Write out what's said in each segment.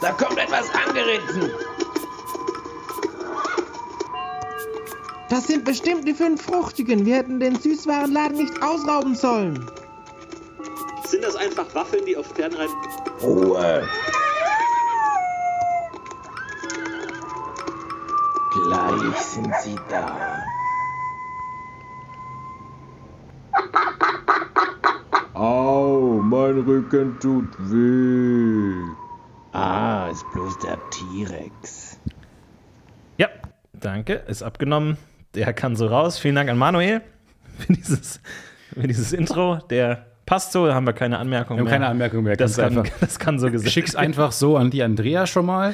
Da kommt etwas angeritten. Das sind bestimmt die 5 Fruchtigen. Wir hätten den Süßwarenladen nicht ausrauben sollen. Sind das einfach Waffeln, die auf Pferden reiten? Ruhe. Gleich sind sie da. Au, mein Rücken tut weh. Ah, ist bloß der T-Rex. Ja, danke, ist abgenommen. Der kann so raus. Vielen Dank an Manuel für dieses Intro. Der passt so, da haben wir keine Anmerkung mehr. Wir haben keine Anmerkung mehr. Das kann so gesagt. Schick's einfach so an die Andrea schon mal.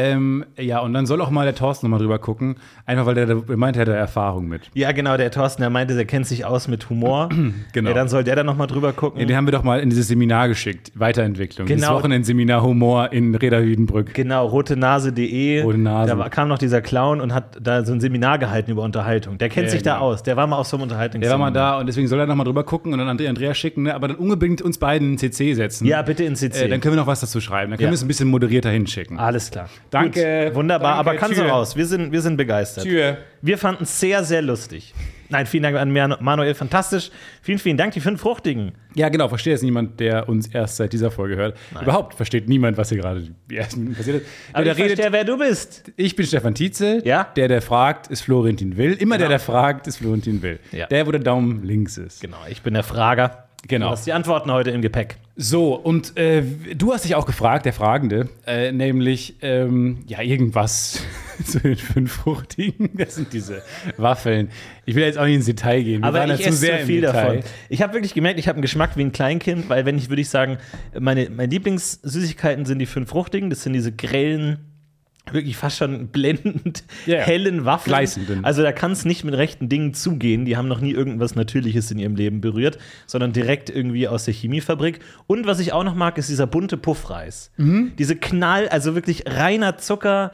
Ja, und dann soll auch mal der Thorsten nochmal drüber gucken. Einfach, weil der meint, er hat da Erfahrung mit. Ja, genau, der Thorsten, der meinte, der kennt sich aus mit Humor. Genau. Ja, dann soll der da nochmal drüber gucken. Ja, den haben wir doch mal in dieses Seminar geschickt. Weiterentwicklung. Genau. Das Wochenendseminar Humor in Reda-Wiedenbrück. Genau, rotenase.de. Rote Nase. Da kam noch dieser Clown und hat da so ein Seminar gehalten über Unterhaltung. Der kennt sich da aus. Der war mal auf so einem Der Unterhaltungsseminar. war mal da und deswegen soll er nochmal drüber gucken und dann Andrea schicken, ne? Aber dann unbedingt uns beiden in CC setzen. Ja, bitte in CC. Dann können wir noch was dazu schreiben. Dann können wir es ein bisschen moderierter hinschicken. Alles klar. Danke. Gut, wunderbar, Danke, aber kann so Tür. raus. Wir sind begeistert. Tür. Wir fanden es sehr, sehr lustig. Nein, vielen Dank an Manuel, fantastisch. Vielen, vielen Dank, die 5 Fruchtigen. Ja, genau, versteht jetzt niemand, der uns erst seit dieser Folge hört. Nein. Überhaupt versteht niemand, was hier gerade die ersten Minuten passiert ist. Aber Der ich verstehe, wer du bist. Ich bin Stefan Tietze. Ja. Der fragt, ist Florentin Will. Immer Genau. der fragt, ist Florentin Will. Ja. Der, wo der Daumen links ist. Genau, ich bin der Frager. Genau. Du hast die Antworten heute im Gepäck. So, und du hast dich auch gefragt, der Fragende, nämlich, ja, irgendwas zu den 5 Fruchtigen. Das sind diese Waffeln. Ich will jetzt auch nicht ins Detail gehen. Wir Aber waren da ich esse sehr zu im viel Detail. davon. Ich habe wirklich gemerkt, ich habe einen Geschmack wie ein Kleinkind, weil wenn ich, würde ich sagen, meine Lieblingssüßigkeiten sind die 5 Fruchtigen. Das sind diese grellen, wirklich fast schon blendend hellen Waffeln. Gleißenden. Also da kann es nicht mit rechten Dingen zugehen. Die haben noch nie irgendwas Natürliches in ihrem Leben berührt, sondern direkt irgendwie aus der Chemiefabrik. Und was ich auch noch mag, ist dieser bunte Puffreis. Diese also wirklich reiner Zucker,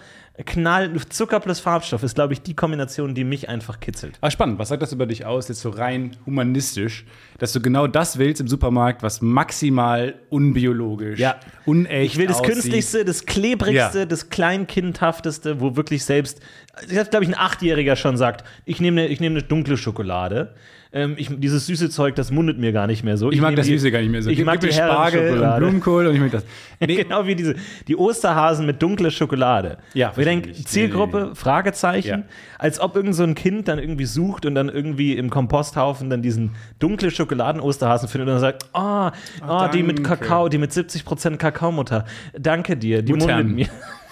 Zucker plus Farbstoff ist, glaube ich, die Kombination, die mich einfach kitzelt. Aber spannend, was sagt das über dich aus, jetzt so rein humanistisch, dass du genau das willst im Supermarkt, was maximal unbiologisch, unecht Ich will das aussieht. Künstlichste, das Klebrigste, das Kleinkindhafteste, wo wirklich selbst, glaube ich, ein 8-Jähriger schon sagt, ich nehme eine dunkle Schokolade. Dieses süße Zeug, das mundet mir gar nicht mehr so. Ich mag das Süße gar nicht mehr so. Ich mag die Spargel und Herrenschokolade. Blumenkohl und ich mag das. Nee. Genau wie die Osterhasen mit dunkler Schokolade. Ja, wir denken, verständlich. Zielgruppe, Fragezeichen, Ja. als ob irgend so ein Kind dann irgendwie sucht und dann irgendwie im Komposthaufen dann diesen dunkle Schokoladen-Osterhasen findet und dann sagt, die mit danke. Kakao, die mit 70% Kakaomutter. Danke dir, die Muttern. mundet mir.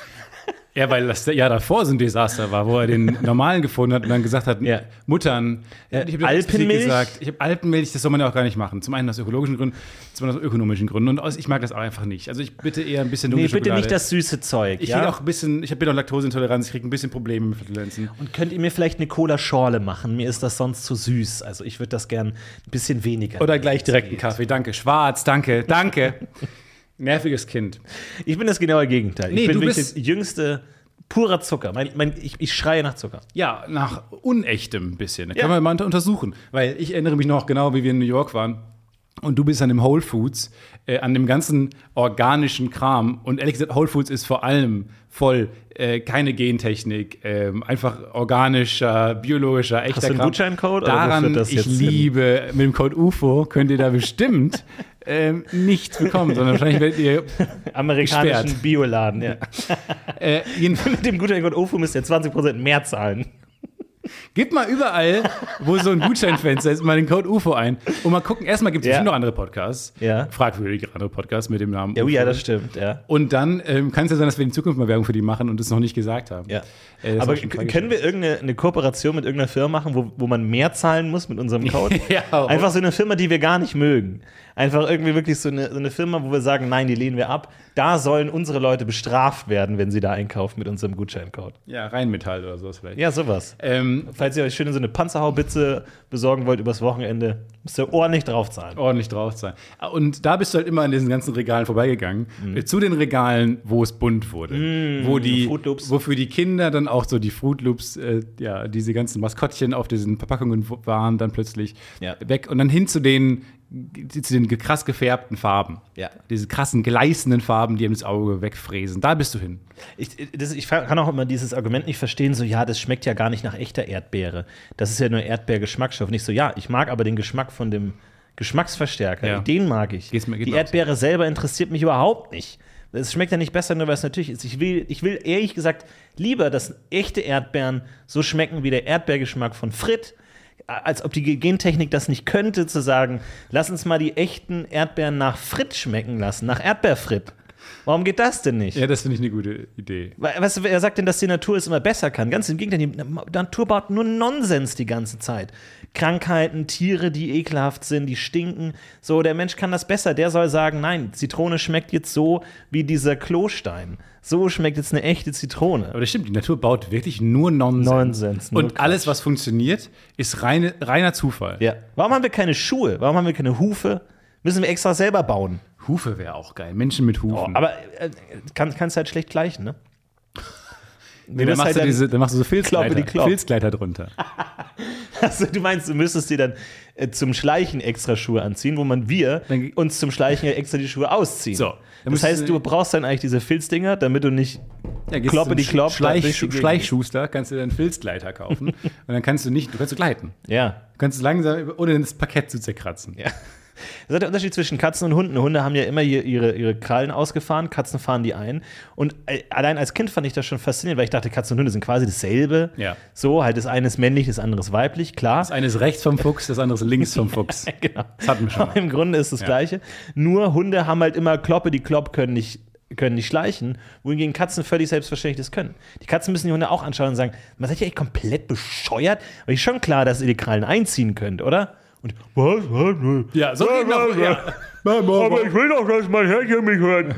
Ja, weil das Jahr davor so ein Desaster war, wo er den normalen gefunden hat und dann gesagt hat, Ja. Muttern. Ich habe das Alpenmilch? gesagt. Ich habe Alpenmilch, das soll man ja auch gar nicht machen. Zum einen aus ökologischen Gründen, zum anderen aus ökonomischen Gründen. Und ich mag das auch einfach nicht. Also ich bitte eher ein bisschen dunkle Nee, bitte Schokolade. nicht das süße Zeug. Ich ja? will auch ein bisschen, ich bin auch Laktoseintoleranz, ich kriege ein bisschen Probleme mit Flatulenzen. Und könnt ihr mir vielleicht eine Cola-Schorle machen? Mir ist das sonst zu süß. Also ich würde das gern ein bisschen weniger. Oder gleich direkt einen Kaffee. Danke. Schwarz, danke, danke. Nerviges Kind. Ich bin das genaue Gegenteil. Nee, ich bin du wirklich bist- das jüngste, purer Zucker. Ich schreie nach Zucker. Ja, nach unechtem ein bisschen. Da Ja. kann man mal untersuchen. Weil ich erinnere mich noch genau, wie wir in New York waren. Und du bist an dem Whole Foods, an dem ganzen organischen Kram. Und ehrlich gesagt, Whole Foods ist vor allem voll keine Gentechnik, einfach organischer, biologischer, echter Hast du einen Kram. Gutscheincode, oder wo Daran, führt das ich jetzt hin? liebe, mit dem Code UFO könnt ihr da bestimmt nichts bekommen, sondern wahrscheinlich werdet ihr Amerikanischen gesperrt. Bioladen, ja. Mit dem Gutscheincode OFU müsst ihr 20% mehr zahlen. Gebt mal überall, wo so ein Gutscheinfenster ist, mal den Code UFO ein und mal gucken. Erstmal gibt es bestimmt noch andere Podcasts. Ja. Fragwürdige andere Podcasts mit dem Namen Ja, UFO. ja, das stimmt, ja. Und dann kann es ja sein, dass wir in Zukunft mal Werbung für die machen und es noch nicht gesagt haben. Ja. Das Aber war schon tragisch. können wir irgendeine Kooperation mit irgendeiner Firma machen, wo man mehr zahlen muss mit unserem Code? Ja. Einfach so eine Firma, die wir gar nicht mögen. Einfach irgendwie wirklich so eine Firma, wo wir sagen, nein, die lehnen wir ab. Da sollen unsere Leute bestraft werden, wenn sie da einkaufen mit unserem Gutscheincode. Ja, Rheinmetall oder sowas vielleicht. Ja, sowas. Falls ihr euch schön so eine Panzerhaubitze besorgen wollt übers Wochenende, müsst ihr ordentlich draufzahlen. Ordentlich drauf sein. Und da bist du halt immer an diesen ganzen Regalen vorbeigegangen. Zu den Regalen, wo es bunt wurde. Fruit Loops. Wo für die Kinder dann auch so die Fruit Loops, diese ganzen Maskottchen auf diesen Verpackungen waren dann plötzlich Ja. weg. Und dann hin zu den zu den krass gefärbten Farben. Ja. Diese krassen, gleißenden Farben, die ihm das Auge wegfräsen. Da bist du hin. Ich kann auch immer dieses Argument nicht verstehen, so, ja, das schmeckt ja gar nicht nach echter Erdbeere. Das ist ja nur Erdbeergeschmacksstoff. Nicht so, ja, ich mag aber den Geschmack von dem Geschmacksverstärker. Ja. Den mag ich. Geht Die mir Erdbeere selber interessiert mich überhaupt nicht. Es schmeckt ja nicht besser, nur weil es natürlich ist. Ich will ehrlich gesagt lieber, dass echte Erdbeeren so schmecken wie der Erdbeergeschmack von Fritt, als ob die Gentechnik das nicht könnte, zu sagen, lass uns mal die echten Erdbeeren nach Fritt schmecken lassen, nach Erdbeerfritt. Warum geht das denn nicht? Ja, das finde ich eine gute Idee. Weißt du, wer sagt denn, dass die Natur es immer besser kann? Ganz im Gegenteil, die Natur baut nur Nonsens die ganze Zeit. Krankheiten, Tiere, die ekelhaft sind, die stinken. So, der Mensch kann das besser. Der soll sagen, nein, Zitrone schmeckt jetzt so wie dieser Klostein. So schmeckt jetzt eine echte Zitrone. Aber das stimmt, die Natur baut wirklich nur Nonsens. Nur Und alles, was funktioniert, ist reiner Zufall. Ja. Warum haben wir keine Schuhe? Warum haben wir keine Hufe? Müssen wir extra selber bauen. Hufe wäre auch geil. Menschen mit Hufen. Oh, aber kannst halt schlecht gleichen, ne? Nee, dann machst du so Klopp. Filzkleider drunter. Also, du meinst, du müsstest dir dann zum Schleichen extra Schuhe anziehen, wo uns zum Schleichen ja extra die Schuhe ausziehen. So. Das heißt, du brauchst dann eigentlich diese Filzdinger, damit du nicht Schleichschuster, kannst du dann Filzkleider kaufen. Und dann kannst du gleiten. Ja. Du kannst langsam, ohne das Parkett zu zerkratzen. Ja. Das ist der Unterschied zwischen Katzen und Hunden. Hunde haben ja immer ihre Krallen ausgefahren, Katzen fahren die ein. Und allein als Kind fand ich das schon faszinierend, weil ich dachte, Katzen und Hunde sind quasi dasselbe. Ja. So, halt das eine ist männlich, das andere ist weiblich, klar. Das eine ist rechts vom Fuchs, das andere ist links vom Fuchs. Genau. Das hatten wir schon mal. Aber im Grunde ist das Gleiche. Nur Hunde haben halt immer Kloppe, die Klopp können nicht schleichen, wohingegen Katzen völlig selbstverständlich das können. Die Katzen müssen die Hunde auch anschauen und sagen, man seid ja echt komplett bescheuert, aber ist schon klar, dass ihr die Krallen einziehen könnt, oder? Und was? Ja, so geht noch. Ja. Aber ich will doch, dass mein Herrchen mich hört.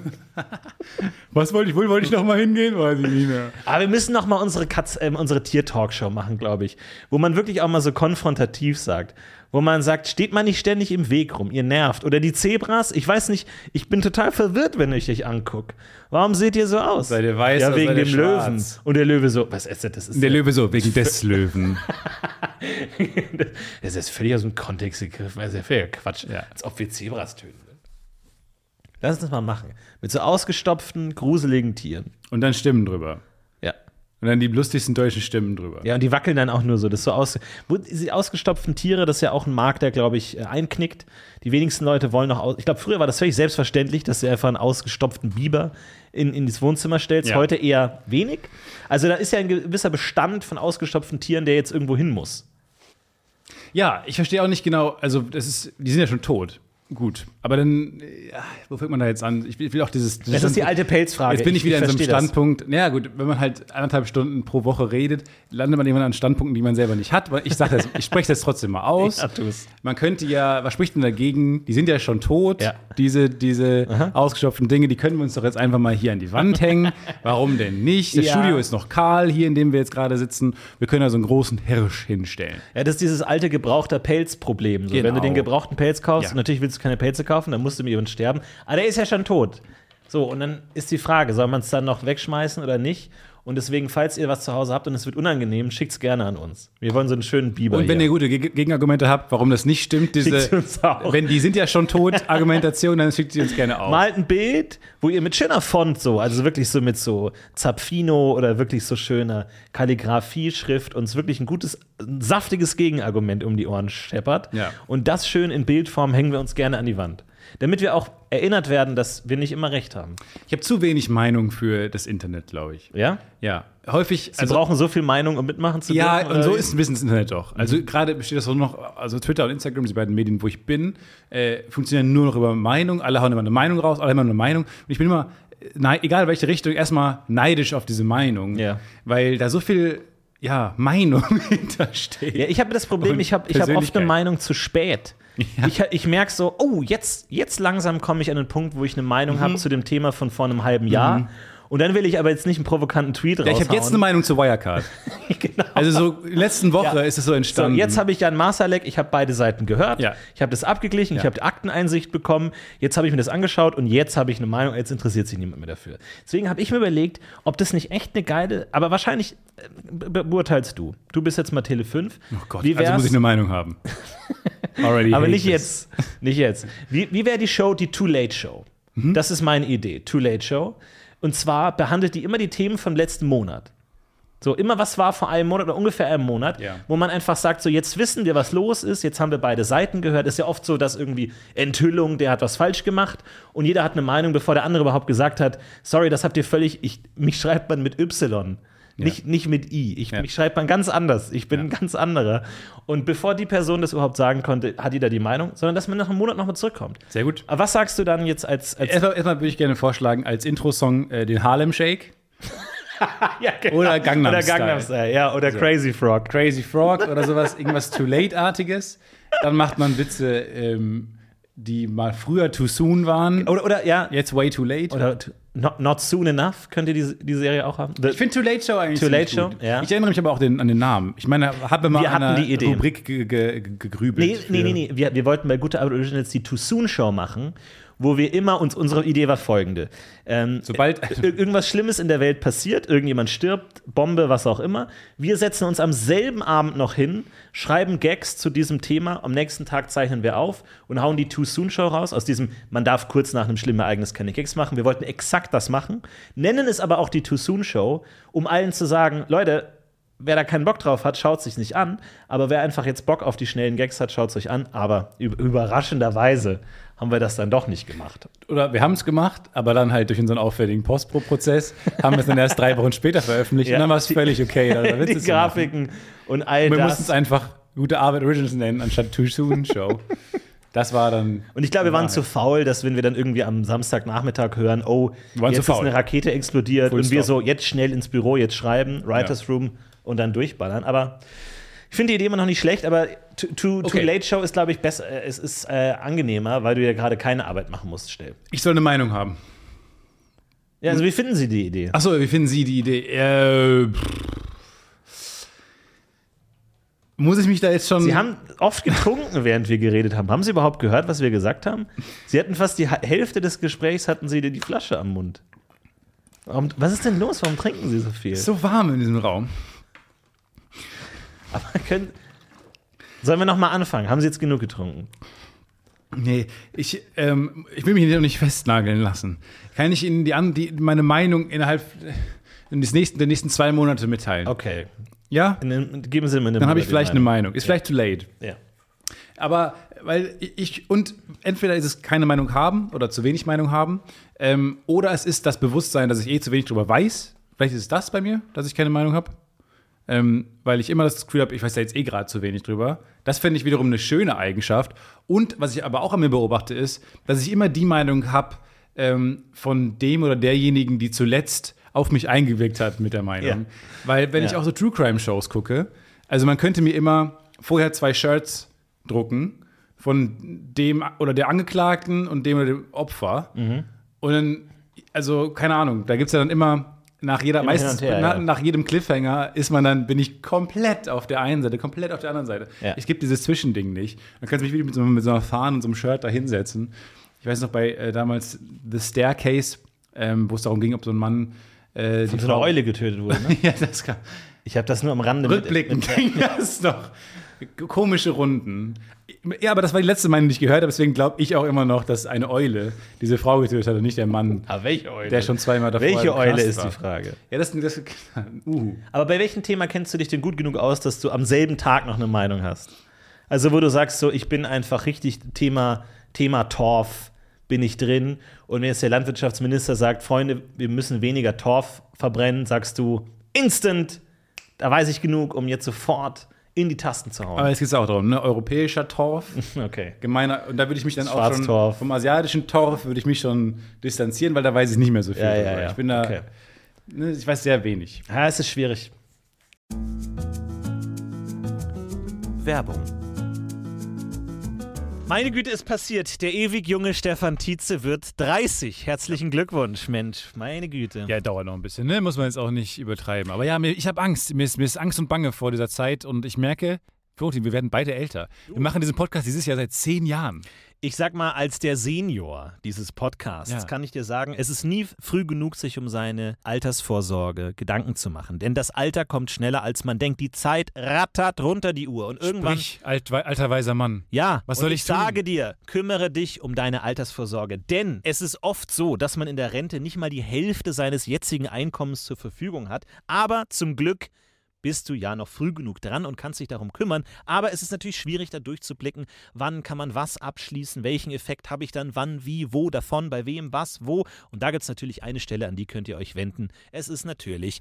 Was wollte ich noch mal hingehen? Weiß ich nicht mehr. Aber wir müssen noch mal unsere Tier-Talkshow machen, glaube ich. Wo man wirklich auch mal so konfrontativ sagt. Wo man sagt, steht man nicht ständig im Weg rum, ihr nervt. Oder die Zebras, ich weiß nicht, ich bin total verwirrt, wenn ich euch angucke. Warum seht ihr so aus? Seid ihr weiß ja, oder wegen seid ihr dem schwarz? Löwen. Und der Löwe so, was ist das? Das ist Der Löwe so, wegen des Löwen. Das ist völlig aus dem Kontext gegriffen. Das ist ja völliger Quatsch. Ja. Als ob wir Zebras töten würden. Lass uns das mal machen. Mit so ausgestopften, gruseligen Tieren. Und dann Stimmen drüber. Ja. Und dann die lustigsten deutschen Stimmen drüber. Ja, und die wackeln dann auch nur so. Das ist so die ausgestopften Tiere, das ist ja auch ein Markt, der, glaube ich, einknickt. Die wenigsten Leute wollen noch ich glaube, früher war das völlig selbstverständlich, dass du einfach einen ausgestopften Biber in das Wohnzimmer stellst. Ja. Heute eher wenig. Also da ist ja ein gewisser Bestand von ausgestopften Tieren, der jetzt irgendwo hin muss. Ja, ich verstehe auch nicht genau, also die sind ja schon tot. Gut, aber dann, wo fängt man da jetzt an? Ich will auch dieses Das ist die alte Pelzfrage. Jetzt bin ich wieder in so einem verstehe das. Standpunkt. Ja, gut, wenn man halt 1,5 Stunden pro Woche redet, landet man irgendwann an Standpunkten, die man selber nicht hat. Ich spreche das trotzdem mal aus. Ja, tu's. Man könnte ja, was spricht denn dagegen? Die sind ja schon tot. Ja. Diese ausgestopften Dinge, die können wir uns doch jetzt einfach mal hier an die Wand hängen. Warum denn nicht? Das Ja. Studio ist noch kahl, hier, in dem wir jetzt gerade sitzen. Wir können da so einen großen Hirsch hinstellen. Ja, das ist dieses alte gebrauchter Pelzproblem. So, Genau. wenn du den gebrauchten Pelz kaufst, Ja. natürlich willst du keine Pelze kaufen, dann musst du mit jemandem sterben. Aber der ist ja schon tot. So, und dann ist die Frage, soll man es dann noch wegschmeißen oder nicht? Und deswegen, falls ihr was zu Hause habt und es wird unangenehm, schickt es gerne an uns. Wir wollen so einen schönen Biber Und wenn hier. ihr gute Gegenargumente habt, warum das nicht stimmt, Schickt sie uns auch. wenn die sind ja schon tot, Argumentation, dann schickt sie uns gerne auf. Malt ein Bild, wo ihr mit schöner Font so, also wirklich so mit so Zapfino oder wirklich so schöner Kalligrafie-Schrift uns wirklich ein gutes, ein saftiges Gegenargument um die Ohren scheppert. Ja. Und das schön in Bildform hängen wir uns gerne an die Wand. Damit wir auch erinnert werden, dass wir nicht immer recht haben. Ich habe zu wenig Meinung für das Internet, glaube ich. Ja? Ja, häufig. Sie brauchen so viel Meinung, um mitmachen zu dürfen? Ja, und oder? so ist ein bisschen das Internet doch. Also gerade besteht das auch noch, also Twitter und Instagram, die beiden Medien, wo ich bin, funktionieren nur noch über Meinung. Alle hauen immer eine Meinung raus, alle haben eine Meinung. Und ich bin immer, egal welche Richtung, erstmal neidisch auf diese Meinung. Ja. Weil da so viel, Meinung hintersteht. Ja, ich habe das Problem, Und ich hab oft Persönlichkeit. eine Meinung zu spät. Ja. Ich merke so, oh, jetzt langsam komme ich an den Punkt, wo ich eine Meinung habe zu dem Thema von vor einem halben Jahr. Und dann will ich aber jetzt nicht einen provokanten Tweet raushauen. Ja, ich habe jetzt eine Meinung zu Wirecard. Genau. Also so in der letzten Woche Ja. ist es so So, entstanden. jetzt habe ich Jan Marsalek, ich habe beide Seiten gehört, Ja. ich habe das abgeglichen, ich Ja. habe Akteneinsicht bekommen, jetzt habe ich mir das angeschaut und jetzt habe ich eine Meinung, jetzt interessiert sich niemand mehr dafür. Deswegen habe ich mir überlegt, ob das nicht echt eine geile, aber wahrscheinlich beurteilst du. Du bist jetzt mal Tele 5. Oh Gott, Wie also wär's, muss ich eine Meinung haben. already Aber hate nicht this. jetzt. Nicht jetzt. Wie wäre die Show, die Too Late Show? Das ist meine Idee, Too Late Show. Und zwar behandelt die immer die Themen vom letzten Monat. So, immer was war vor einem Monat oder ungefähr einem Monat, wo man einfach sagt, so jetzt wissen wir, was los ist, jetzt haben wir beide Seiten gehört. Ist ja oft so, dass irgendwie Enthüllung, der hat was falsch gemacht und jeder hat eine Meinung, bevor der andere überhaupt gesagt hat, sorry, das habt ihr völlig, mich schreibt man mit Y. Nicht mit I. Mich schreibt man ganz anders. Ich bin ein ganz anderer. Und bevor die Person das überhaupt sagen konnte, hat jeder die Meinung, sondern dass man nach einem Monat nochmal zurückkommt. Sehr gut. Aber was sagst du dann jetzt als Erstmal würde ich gerne vorschlagen, als Intro-Song den Harlem Shake. ja, genau. Oder Gangnam Oder Style. Gangnam Style, ja, oder Crazy Frog. Crazy Frog oder sowas, irgendwas Too Late-artiges. Dann macht man Witze, die mal früher Too Soon waren. Oder ja. Jetzt Way Too Late. Oder Not Soon Enough, könnt ihr die Serie auch haben? Ich finde Too Late Show eigentlich Too Late ziemlich gut. Show, ja. Ich erinnere mich aber auch an den Namen. Ich meine, habe mal Wir an hatten einer die Idee. Rubrik gegrübelt. Nee. Wir wollten bei Gute Arbeit Originals die Too Soon Show machen, wo wir immer unsere Idee war folgende. Sobald irgendwas Schlimmes in der Welt passiert, irgendjemand stirbt, Bombe, was auch immer, wir setzen uns am selben Abend noch hin, schreiben Gags zu diesem Thema, am nächsten Tag zeichnen wir auf und hauen die Too Soon Show raus, aus diesem, man darf kurz nach einem schlimmen Ereignis keine Gags machen. Wir wollten exakt das machen, nennen es aber auch die Too Soon Show, um allen zu sagen, Leute, wer da keinen Bock drauf hat, schaut es sich nicht an. Aber wer einfach jetzt Bock auf die schnellen Gags hat, schaut es euch an. Aber überraschenderweise haben wir das dann doch nicht gemacht. Oder wir haben es gemacht, aber dann halt durch unseren aufwendigen Post-Pro-Prozess haben wir es dann erst 3 Wochen später veröffentlicht und dann war es völlig okay. Die Grafiken und all wir das. mussten es einfach Gute Arbeit Originals nennen, anstatt Too Soon Show. Das war dann. Und ich glaube, wir waren zu faul, dass wenn wir dann irgendwie am Samstagnachmittag hören, oh, jetzt ist eine Rakete explodiert und wir so jetzt schnell ins Büro, jetzt schreiben, Writers Room und dann durchballern. Aber ich finde die Idee immer noch nicht schlecht, aber Too Late Show ist, glaube ich, besser. Es ist angenehmer, weil du ja gerade keine Arbeit machen musst, Stell. Ich soll eine Meinung haben. Ja, also wie finden Sie die Idee? Achso, wie finden Sie die Idee? Muss ich mich da jetzt schon. Sie haben oft getrunken, während wir geredet haben. Haben Sie überhaupt gehört, was wir gesagt haben? Sie hatten fast die Hälfte des Gesprächs, hatten Sie die Flasche am Mund. Was ist denn los? Warum trinken Sie so viel? So warm in diesem Raum. Aber sollen wir noch mal anfangen? Haben Sie jetzt genug getrunken? Nee, ich will mich nicht festnageln lassen. Kann ich Ihnen meine Meinung innerhalb der nächsten 2 Monate mitteilen? Okay. Ja? Geben Sie mir eine Dann habe ich vielleicht eine Meinung. Ist vielleicht too late. Ja. Aber weil entweder ist es keine Meinung haben oder zu wenig Meinung haben, oder es ist das Bewusstsein, dass ich zu wenig drüber weiß. Vielleicht ist es das bei mir, dass ich keine Meinung habe. Weil ich immer das Gefühl habe, ich weiß da jetzt gerade zu wenig drüber. Das fände ich wiederum eine schöne Eigenschaft. Und was ich aber auch an mir beobachte, ist, dass ich immer die Meinung habe von dem oder derjenigen, die zuletzt auf mich eingewirkt hat mit der Meinung. Ja. Weil wenn ich auch so True-Crime-Shows gucke, also man könnte mir immer vorher 2 Shirts drucken von dem oder der Angeklagten und dem oder dem Opfer. Und dann, also keine Ahnung, da gibt es ja dann immer nach jedem Cliffhanger bin ich komplett auf der einen Seite, komplett auf der anderen Seite. Ja. Ich gebe dieses Zwischending nicht. Dann kannst du mich wieder mit so einer Fahne und so einem Shirt da hinsetzen. Ich weiß noch, bei damals The Staircase, wo es darum ging, ob so ein Mann von so einer Eule getötet wurde, ne? Ja, das kann. Ich habe das nur am Rande Rückblickend ging das noch. Komische Runden. Ja, aber das war die letzte Meinung, die ich gehört habe. Deswegen glaube ich auch immer noch, dass eine Eule diese Frau getötet hat und nicht der Mann. Aber welche Eule? Der schon 2-mal davor Welche Eule ist war. die Frage? Ja, das Aber bei welchem Thema kennst du dich denn gut genug aus, dass du am selben Tag noch eine Meinung hast? Also wo du sagst, so ich bin einfach richtig Thema Torf bin ich drin. Und wenn jetzt der Landwirtschaftsminister sagt, Freunde, wir müssen weniger Torf verbrennen, sagst du instant, da weiß ich genug, um jetzt sofort in die Tasten zu hauen. Aber es geht auch darum, ne? Europäischer Torf. Okay. Gemeiner, und da würde ich mich dann auch schon vom asiatischen Torf würde ich mich schon distanzieren, weil da weiß ich nicht mehr so viel drüber. Ja. Ich bin da, ich weiß sehr wenig. Ja, es ist schwierig. Werbung. Meine Güte, ist passiert. Der ewig junge Stefan Tietze wird 30. Herzlichen Glückwunsch, Mensch. Meine Güte. Ja, dauert noch ein bisschen, ne? Muss man jetzt auch nicht übertreiben. Aber ja, ich habe Angst. Mir ist Angst und Bange vor dieser Zeit. Und ich merke, Florentin, wir werden beide älter. Wir machen diesen Podcast dieses Jahr seit 10 Jahren. Ich sag mal, als der Senior dieses Podcasts kann ich dir sagen, es ist nie früh genug, sich um seine Altersvorsorge Gedanken zu machen. Denn das Alter kommt schneller, als man denkt. Die Zeit rattert runter die Uhr. Und irgendwann. Sprich, alter weiser Mann. Ja, was soll ich tun? Sage dir, kümmere dich um deine Altersvorsorge. Denn es ist oft so, dass man in der Rente nicht mal die Hälfte seines jetzigen Einkommens zur Verfügung hat. Aber zum Glück bist du ja noch früh genug dran und kannst dich darum kümmern. Aber es ist natürlich schwierig, da durchzublicken, wann kann man was abschließen, welchen Effekt habe ich dann, wann, wie, wo, davon, bei wem, was, wo. Und da gibt es natürlich eine Stelle, an die könnt ihr euch wenden. Es ist natürlich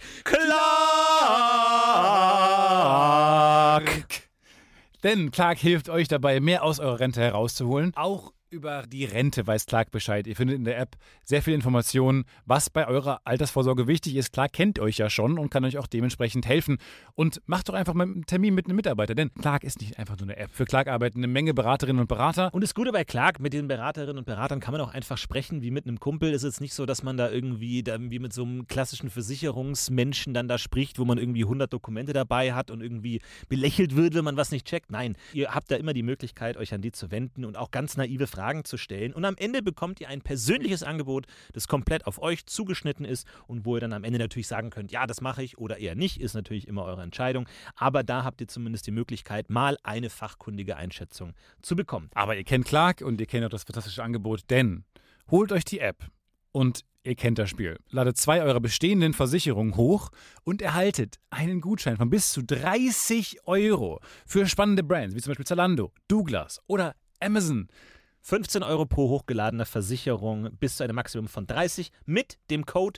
Clark! Denn Clark hilft euch dabei, mehr aus eurer Rente herauszuholen. Auch über die Rente weiß Clark Bescheid. Ihr findet in der App sehr viele Informationen, was bei eurer Altersvorsorge wichtig ist. Clark kennt euch ja schon und kann euch auch dementsprechend helfen. Und macht doch einfach mal einen Termin mit einem Mitarbeiter, denn Clark ist nicht einfach nur eine App. Für Clark arbeiten eine Menge Beraterinnen und Berater. Und das Gute bei Clark, mit den Beraterinnen und Beratern kann man auch einfach sprechen wie mit einem Kumpel. Es ist nicht so, dass man da irgendwie wie mit so einem klassischen Versicherungsmenschen dann da spricht, wo man irgendwie 100 Dokumente dabei hat und irgendwie belächelt wird, wenn man was nicht checkt. Nein, ihr habt da immer die Möglichkeit, euch an die zu wenden und auch ganz naive Fragen zu stellen. Und am Ende bekommt ihr ein persönliches Angebot, das komplett auf euch zugeschnitten ist und wo ihr dann am Ende natürlich sagen könnt, ja, das mache ich oder eher nicht, ist natürlich immer eure Entscheidung. Aber da habt ihr zumindest die Möglichkeit, mal eine fachkundige Einschätzung zu bekommen. Aber ihr kennt Clark und ihr kennt auch das fantastische Angebot, denn holt euch die App und ihr kennt das Spiel. Ladet 2 eurer bestehenden Versicherungen hoch und erhaltet einen Gutschein von bis zu 30 € für spannende Brands, wie zum Beispiel Zalando, Douglas oder Amazon. 15 € pro hochgeladener Versicherung bis zu einem Maximum von 30 mit dem Code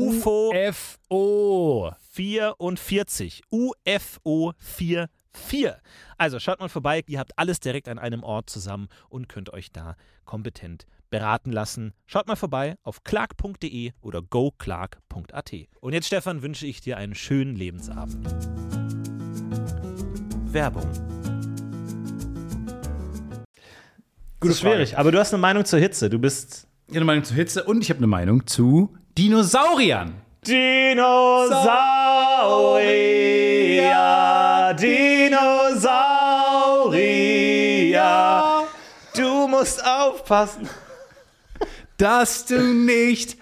UFO44. UFO44. Also schaut mal vorbei, ihr habt alles direkt an einem Ort zusammen und könnt euch da kompetent beraten lassen. Schaut mal vorbei auf clark.de oder goclark.at. Und jetzt, Stefan, wünsche ich dir einen schönen Lebensabend. Werbung. Das ist schwierig, aber du hast eine Meinung zur Hitze. Ich habe eine Meinung zur Hitze und ich habe eine Meinung zu Dinosauriern. Dinosaurier. Du musst aufpassen, dass du nicht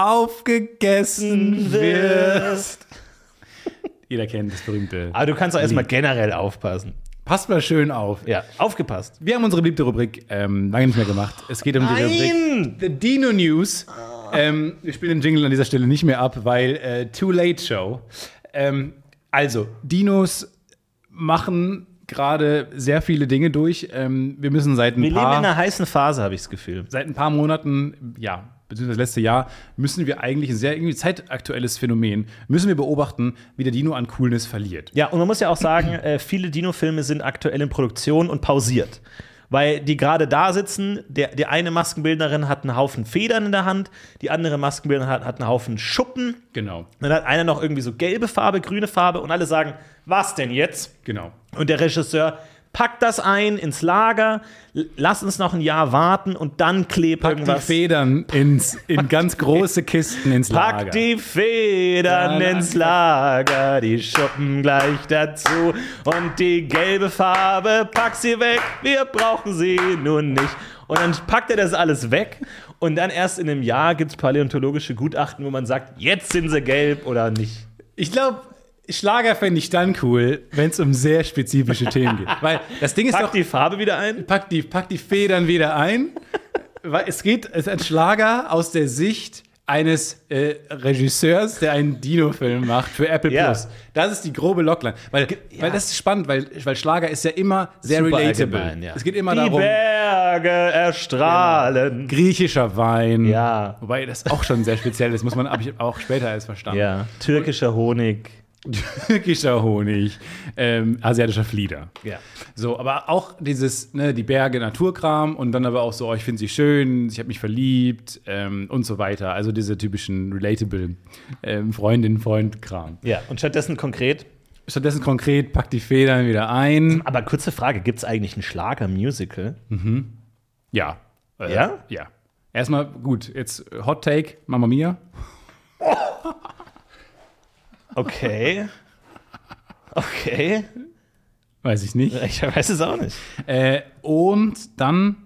aufgegessen wirst. Jeder kennt das berühmte. Aber du kannst auch erstmal generell aufpassen. Passt mal schön auf. Ja, aufgepasst. Wir haben unsere beliebte Rubrik lange nicht mehr gemacht. Es geht um die Rubrik The Dino News. Wir spielen den Jingle an dieser Stelle nicht mehr ab, weil Too Late Show. Also, Dinos machen gerade sehr viele Dinge durch. Wir müssen Wir leben in einer heißen Phase, habe ich das Gefühl. Seit ein paar Monaten, beziehungsweise das letzte Jahr, müssen wir eigentlich ein sehr irgendwie zeitaktuelles Phänomen, müssen wir beobachten, wie der Dino an Coolness verliert. Ja, und man muss ja auch sagen, viele Dino-Filme sind aktuell in Produktion und pausiert. Weil die gerade da sitzen, die eine Maskenbildnerin hat einen Haufen Federn in der Hand, die andere Maskenbildnerin hat einen Haufen Schuppen. Genau. Dann hat einer noch irgendwie so gelbe Farbe, grüne Farbe und alle sagen, was denn jetzt? Genau. Und der Regisseur packt das ein ins Lager, lass uns noch ein Jahr warten und dann klebt irgendwas. Pack die Federn in ganz große Kisten ins Lager. Pack die Federn ins Lager, die Schuppen gleich dazu und die gelbe Farbe, pack sie weg, wir brauchen sie nun nicht. Und dann packt er das alles weg und dann erst in einem Jahr gibt es paläontologische Gutachten, wo man sagt, jetzt sind sie gelb oder nicht. Ich glaube, Schlager fände ich dann cool, wenn es um sehr spezifische Themen geht. Weil das Ding ist Pack die Farbe wieder ein. Pack die Federn wieder ein. Weil es ist ein Schlager aus der Sicht eines Regisseurs, der einen Dino-Film macht für Apple Plus. Das ist die grobe Logline. Weil das ist spannend, weil Schlager ist ja immer sehr super relatable. Allgemein, Es geht immer darum. Die Berge erstrahlen. Griechischer Wein. Ja. Wobei das auch schon sehr speziell ist, muss man auch später erst verstanden. Ja. Türkischer Honig. Türkischer Honig, asiatischer Flieder. Ja. So, aber auch dieses, die Berge, Naturkram und dann aber auch so, ich finde sie schön, ich habe mich verliebt und so weiter. Also diese typischen relatable Freundin-Freund-Kram. Ja, und stattdessen konkret, pack die Federn wieder ein. Aber kurze Frage, gibt es eigentlich ein Schlager-Musical? Mhm. Ja. Ja? Ja. Erstmal, gut, jetzt Hot Take, Mamma Mia. Okay. Weiß ich nicht. Ich weiß es auch nicht. Und dann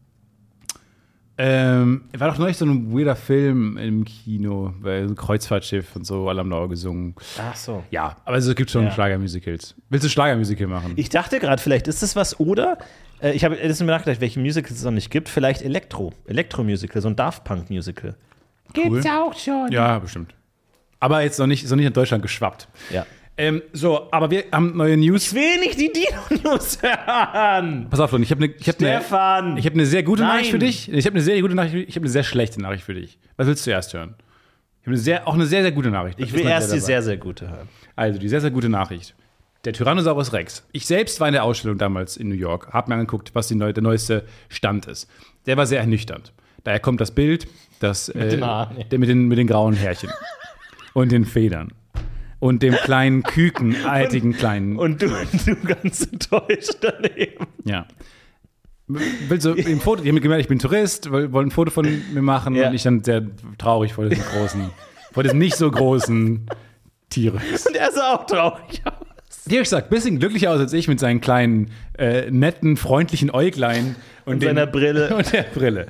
war doch neulich so ein weirder Film im Kino, weil so ein Kreuzfahrtschiff und so, alle haben da auch gesungen. Ach so. Ja, aber es gibt schon Schlagermusicals. Willst du Schlagermusical machen? Ich dachte gerade, vielleicht ist das was, oder ich habe mir nachgedacht, welche Musicals es noch nicht gibt. Vielleicht Elektro-Musical, so ein Daft Punk-Musical. Cool. Gibt's auch schon. Ja, bestimmt. Aber jetzt noch nicht in Deutschland geschwappt. Ja. Aber wir haben neue News. Ich will nicht die Dino-News hören. Pass auf, Leute, ich habe Stefan. eine sehr gute Nein. Nachricht für dich. Ich habe eine sehr gute Nachricht, ich habe eine sehr schlechte Nachricht für dich. Was willst du erst hören? Ich habe eine sehr, sehr gute Nachricht. Ich will erst die sehr, sehr gute hören. Also, die sehr, sehr gute Nachricht. Der Tyrannosaurus Rex. Ich selbst war in der Ausstellung damals in New York, habe mir angeguckt, was der neueste Stand ist. Der war sehr ernüchternd. Daher kommt das Bild, mit den grauen Härchen und den Federn. Und dem kleinen, kükenartigen kleinen. Und du ganz enttäuscht daneben. Ja. Willst du ein Foto? Die haben mir gemerkt, ich bin Tourist, wollen ein Foto von mir machen. Ja. Und ich dann sehr traurig vor diesem nicht so großen T-Rex. Und er sah auch traurig aus. T-Rex sah ein bisschen glücklicher aus als ich mit seinen kleinen, netten, freundlichen Äuglein. Und seiner Brille. Und der Brille.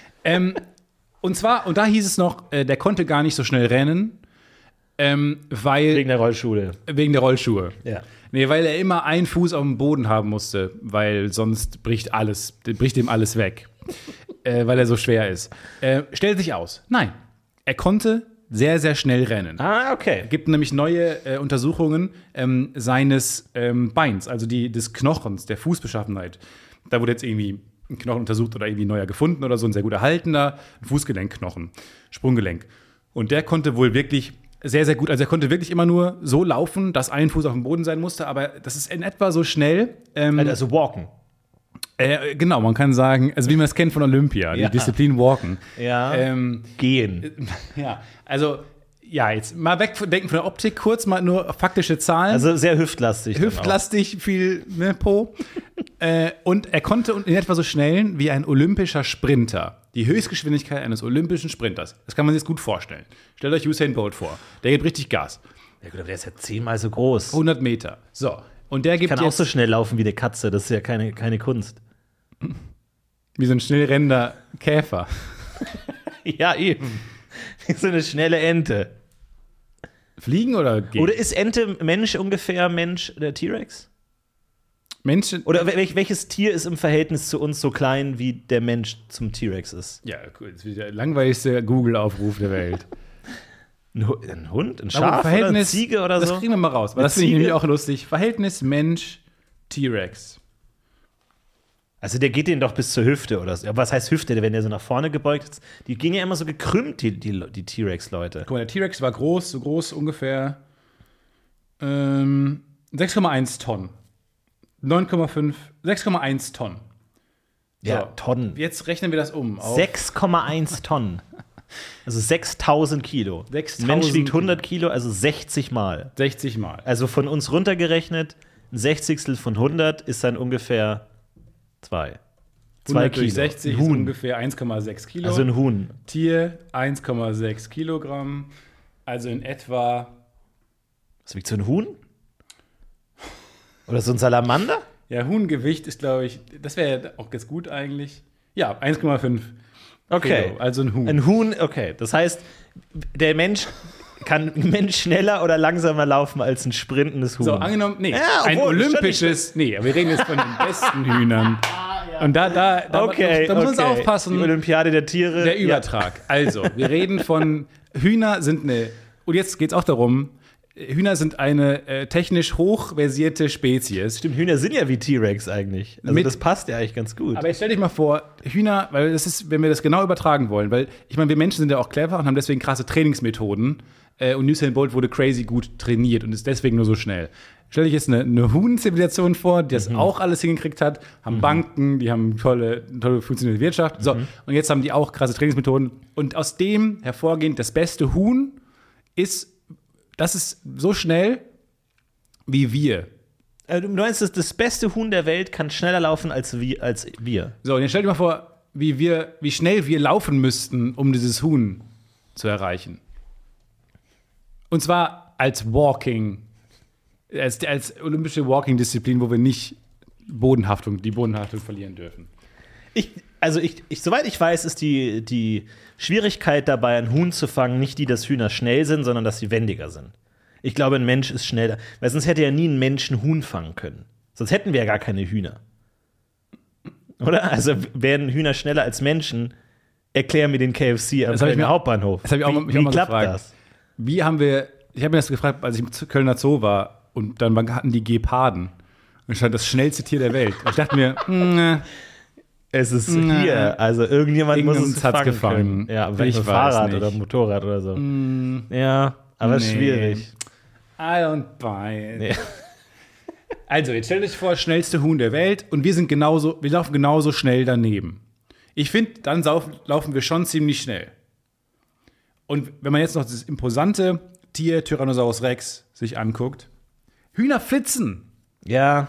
Und da hieß es noch, der konnte gar nicht so schnell rennen. Wegen der Rollschuhe. Wegen der Rollschuhe. Ja. Nee, weil er immer einen Fuß auf dem Boden haben musste, weil sonst bricht ihm alles weg. Weil er so schwer ist. Stellt sich aus. Nein. Er konnte sehr, sehr schnell rennen. Ah, okay. Es gibt nämlich neue Untersuchungen seines Beins, also des Knochens, der Fußbeschaffenheit. Da wurde jetzt irgendwie ein Knochen untersucht oder irgendwie neuer gefunden oder so, ein sehr gut erhaltener Fußgelenkknochen, Sprunggelenk. Und der konnte wohl wirklich sehr, sehr gut, also er konnte wirklich immer nur so laufen, dass ein Fuß auf dem Boden sein musste, aber das ist in etwa so schnell. Also walken. Genau, man kann sagen, also wie man es kennt von Olympia, Ja. die Disziplin Walken. Ja. Gehen. Ja, also, ja, jetzt mal wegdenken von der Optik, kurz mal nur faktische Zahlen. Also sehr hüftlastig. Hüftlastig, viel Po. Und er konnte in etwa so schnell wie ein olympischer Sprinter. Die Höchstgeschwindigkeit eines olympischen Sprinters. Das kann man sich jetzt gut vorstellen. Stellt euch Usain Bolt vor. Der gibt richtig Gas. Ja gut, aber der ist ja 10-mal so groß. 100 Meter. So. Und der gibt Kann auch jetzt so schnell laufen wie eine Katze. Das ist ja keine Kunst. wie so ein schnell rennender Käfer. Ja, eben. Wie so eine schnelle Ente. Fliegen oder gehen? Oder ist Ente ungefähr der T-Rex? Menschen. Oder welches Tier ist im Verhältnis zu uns so klein, wie der Mensch zum T-Rex ist? Ja, cool. Das ist der langweiligste Google-Aufruf der Welt. Ein Hund? Ein Schaf? Oder eine Ziege oder so? Das kriegen wir mal raus. Weil das finde ich nämlich auch lustig. Verhältnis Mensch-T-Rex. Also der geht denen doch bis zur Hüfte oder so. Was heißt Hüfte, wenn der so nach vorne gebeugt ist? Die gehen ja immer so gekrümmt, die T-Rex-Leute. Guck mal, der T-Rex war so groß ungefähr 6,1 Tonnen. 6,1 Tonnen. Ja, So, Tonnen. Jetzt rechnen wir das um. 6,1 Tonnen. Also 6.000 Kilo. 6.000 Ein Mensch wiegt 100 Kilo, also 60 Mal. 60 Mal. Also von uns runtergerechnet, ein Sechzigstel von 100 ist dann ungefähr 2 100 Kilo. durch 60 Ein ist Huhn. ungefähr 1,6 Kilo. Also ein Huhn. Tier 1,6 Kilogramm. Also in etwa. Was wiegt so ein Huhn? Oder so ein Salamander? Ja, Huhngewicht ist, glaube ich, das wäre auch ganz gut eigentlich. Ja, 1,5 Okay. Kilo, also ein Huhn. Ein Huhn, okay. Das heißt, kann ein Mensch schneller oder langsamer laufen als ein sprintendes Huhn. So, angenommen, nee, Ja, ein obwohl, olympisches, nee, aber wir reden jetzt von den besten Hühnern. Und da muss man uns aufpassen. Die Olympiade der Tiere. Der Übertrag. Also, wir reden von Hühner sind und jetzt geht es auch darum, Hühner sind eine technisch hochversierte Spezies. Stimmt, Hühner sind ja wie T-Rex eigentlich. Also das passt ja eigentlich ganz gut. Aber jetzt stell dich mal vor, Hühner, weil das ist, wenn wir das genau übertragen wollen, weil ich meine, wir Menschen sind ja auch clever und haben deswegen krasse Trainingsmethoden. Und Usain Bolt wurde crazy gut trainiert und ist deswegen nur so schnell. Stell dich jetzt eine Huhn-Zivilisation vor, die das auch alles hingekriegt hat, haben Banken, die haben tolle funktionierende Wirtschaft. So, und jetzt haben die auch krasse Trainingsmethoden. Und aus dem hervorgehend, das beste Huhn ist so schnell wie wir. Du meinst, das beste Huhn der Welt kann schneller laufen als wir. So, und jetzt stell dir mal vor, wie schnell wir laufen müssten, um dieses Huhn zu erreichen. Und zwar als Walking als olympische Walking-Disziplin, wo wir nicht die Bodenhaftung verlieren dürfen. Soweit ich weiß, ist die Schwierigkeit dabei, ein Huhn zu fangen, nicht die, dass Hühner schnell sind, sondern dass sie wendiger sind. Ich glaube, ein Mensch ist schneller. Weil sonst hätte ja nie ein Mensch ein Huhn fangen können. Sonst hätten wir ja gar keine Hühner. Oder? Also wären Hühner schneller als Menschen, erklär mir den KFC am Kölner Hauptbahnhof. Das habe ich auch wie mal klappt gefragt. das? Ich habe mir das gefragt, als ich im Kölner Zoo war und dann hatten die Geparden. Und stand das schnellste Tier der Welt. Und ich dachte mir, es ist hier. Also irgendjemand muss es hat's gefangen. Ja, vielleicht mit Fahrrad oder Motorrad oder so. Ja, aber schwierig. I don't buy it. Nee. Also, jetzt stellt euch vor, schnellste Huhn der Welt und wir laufen genauso schnell daneben. Ich finde, dann laufen wir schon ziemlich schnell. Und wenn man jetzt noch das imposante Tier Tyrannosaurus Rex sich anguckt, Hühner flitzen. Ja.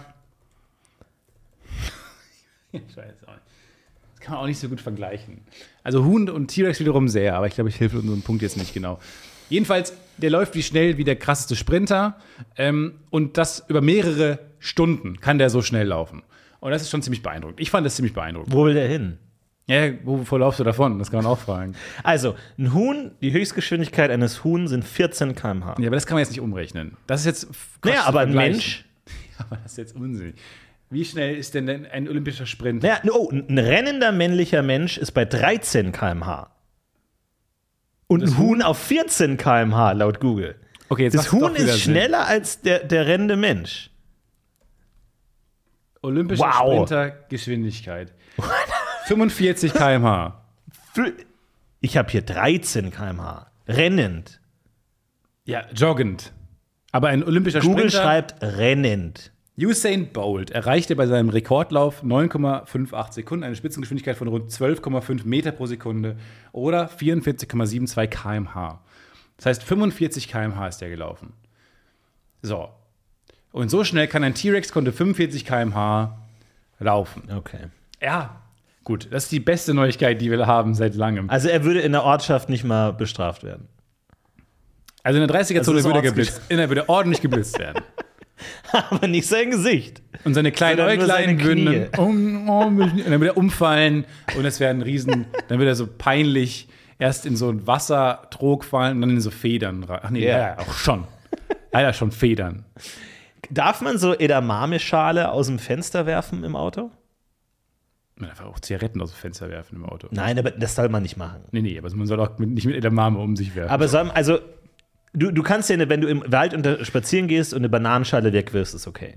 Scheiße. Das kann man auch nicht so gut vergleichen. Also Huhn und T-Rex wiederum sehr, aber ich glaube, ich helfe unserem Punkt jetzt nicht genau. Jedenfalls, der läuft wie schnell wie der krasseste Sprinter und das über mehrere Stunden kann der so schnell laufen. Und das ist schon ziemlich beeindruckend. Ich fand das ziemlich beeindruckend. Wo will der hin? Ja, wovor laufst du davon? Das kann man auch fragen. Also, ein Huhn, die Höchstgeschwindigkeit eines Huhns sind 14 km/h. Ja, aber das kann man jetzt nicht umrechnen. Das ist jetzt Naja, aber ein Mensch. Aber das ist jetzt Unsinn. Wie schnell ist denn ein olympischer Sprint? Naja, ein rennender männlicher Mensch ist bei 13 km/h. Und ein Huhn auf 14 km/h laut Google. Okay, jetzt das Huhn ist schneller als der rennende Mensch. Olympische Sprintergeschwindigkeit. 45 km/h. Ich habe hier 13 km/h. Rennend. Ja, joggend. Aber ein olympischer Google Sprinter. schreibt rennend. Usain Bolt erreichte bei seinem Rekordlauf 9,58 Sekunden, eine Spitzengeschwindigkeit von rund 12,5 Meter pro Sekunde oder 44,72 km/h. Das heißt, 45 km/h ist der gelaufen. So. Und so schnell kann ein T-Rex konnte 45 km/h laufen. Okay. Ja, gut. Das ist die beste Neuigkeit, die wir haben seit langem. Also er würde in der Ortschaft nicht mal bestraft werden. Also in der 30er-Zone würde er ordentlich geblitzt werden. Aber nicht sein Gesicht. Und seine kleinen Äuglein würden dann würde er umfallen und das wäre ein Riesen, dann würde er so peinlich erst in so einen Wassertrog fallen und dann in so Federn rein. Ach nee, ja, auch schon. Leider schon Federn. Darf man so Edamame-Schale aus dem Fenster werfen im Auto? Man darf auch Zigaretten aus dem Fenster werfen im Auto. Nein, aber das soll man nicht machen. Nee, aber man soll auch nicht mit Edamame um sich werfen. Aber du kannst ja, wenn du im Wald spazieren gehst und eine Bananenschale wegwirfst, ist okay.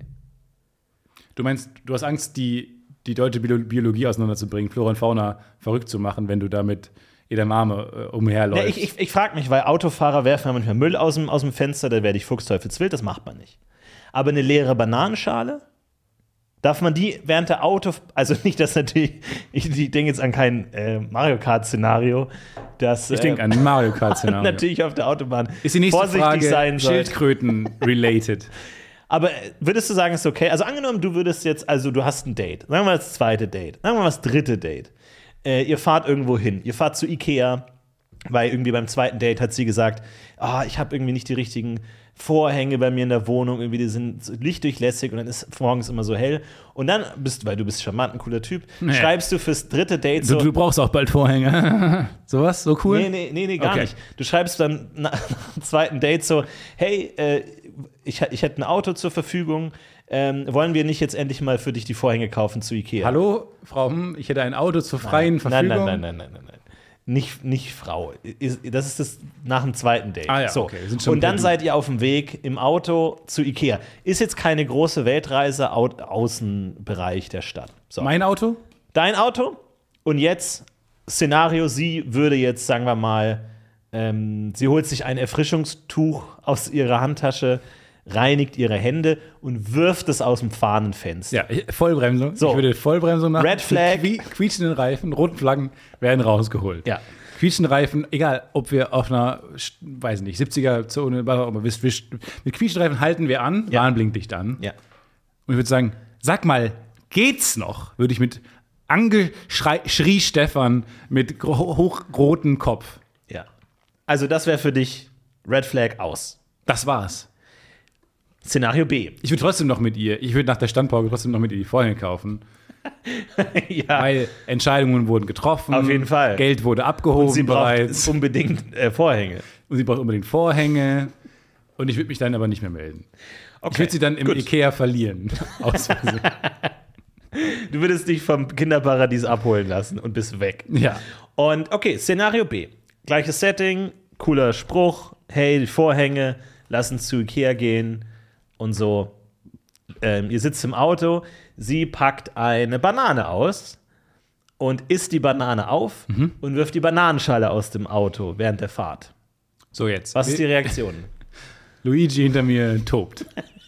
Du meinst, du hast Angst, die deutsche Biologie auseinanderzubringen, Flora und Fauna verrückt zu machen, wenn du damit Edamame umherläufst? Ja, ich frage mich, weil Autofahrer werfen ja manchmal Müll aus dem Fenster, da werde ich fuchsteufelswild, das macht man nicht. Aber eine leere Bananenschale, darf man die während der also nicht, dass natürlich, ich denke jetzt an kein Mario Kart-Szenario, dass ich denke an ein Mario Kart-Szenario. natürlich auf der Autobahn ist die nächste vorsichtig Frage sein soll. Schildkröten-related. Aber würdest du sagen, ist okay? Also angenommen, du würdest jetzt, also du hast ein Date, sagen wir mal das zweite Date, sagen wir mal das dritte Date. Ihr fahrt irgendwo hin, ihr fahrt zu Ikea, weil irgendwie beim zweiten Date hat sie gesagt, ich habe irgendwie nicht die richtigen Vorhänge bei mir in der Wohnung, irgendwie die sind lichtdurchlässig und dann ist morgens immer so hell. Und dann weil du bist charmant, ein cooler Typ, schreibst du fürs dritte Date so. Du brauchst auch bald Vorhänge. Sowas? So cool? Nee, gar nicht. Du schreibst dann nach dem zweiten Date so, hey, ich hätte ein Auto zur Verfügung, wollen wir nicht jetzt endlich mal für dich die Vorhänge kaufen zu Ikea? Hallo, Frau, ich hätte ein Auto zur freien Verfügung. Nein. Nicht Frau. Das ist das nach dem zweiten Date. Ja, so. Okay. Und dann seid ihr auf dem Weg im Auto zu Ikea. Ist jetzt keine große Weltreise, Außenbereich der Stadt. So. Mein Auto? Dein Auto? Und jetzt, Szenario, sie würde jetzt, sagen wir mal, sie holt sich ein Erfrischungstuch aus ihrer Handtasche, reinigt ihre Hände und wirft es aus dem Fahnenfenster. Ja, Vollbremsung. So. Ich würde Vollbremsung machen. Red Flag. Quietschenden Reifen, roten Flaggen werden rausgeholt. Ja. Quietschenden Reifen, egal, ob wir auf einer, weiß nicht, 70er-Zone, mit quietschenden Reifen halten wir an, Warnblinklicht an. Ja. Und ich würde sagen, sag mal, geht's noch? Würde ich mit schrie Stefan mit hochrotem Kopf. Ja. Also das wäre für dich Red Flag aus. Das war's. Szenario B. Ich würde trotzdem noch mit ihr, nach der Standpauke trotzdem noch mit ihr die Vorhänge kaufen. Ja. Weil Entscheidungen wurden getroffen. Auf jeden Fall. Geld wurde abgehoben Und sie bereits. braucht unbedingt Vorhänge. Und sie braucht unbedingt Vorhänge. Und ich würde mich dann aber nicht mehr melden. Okay. Ich würde sie dann im Ikea verlieren. Aus Versehen. Du würdest dich vom Kinderparadies abholen lassen und bist weg. Ja. Und okay, Szenario B. Gleiches Setting, cooler Spruch. Hey, die Vorhänge, lass uns zu Ikea gehen und so. Ihr sitzt im Auto, sie packt eine Banane aus und isst die Banane auf und wirft die Bananenschale aus dem Auto während der Fahrt. So, jetzt. Was ist die Reaktion? Luigi hinter mir tobt.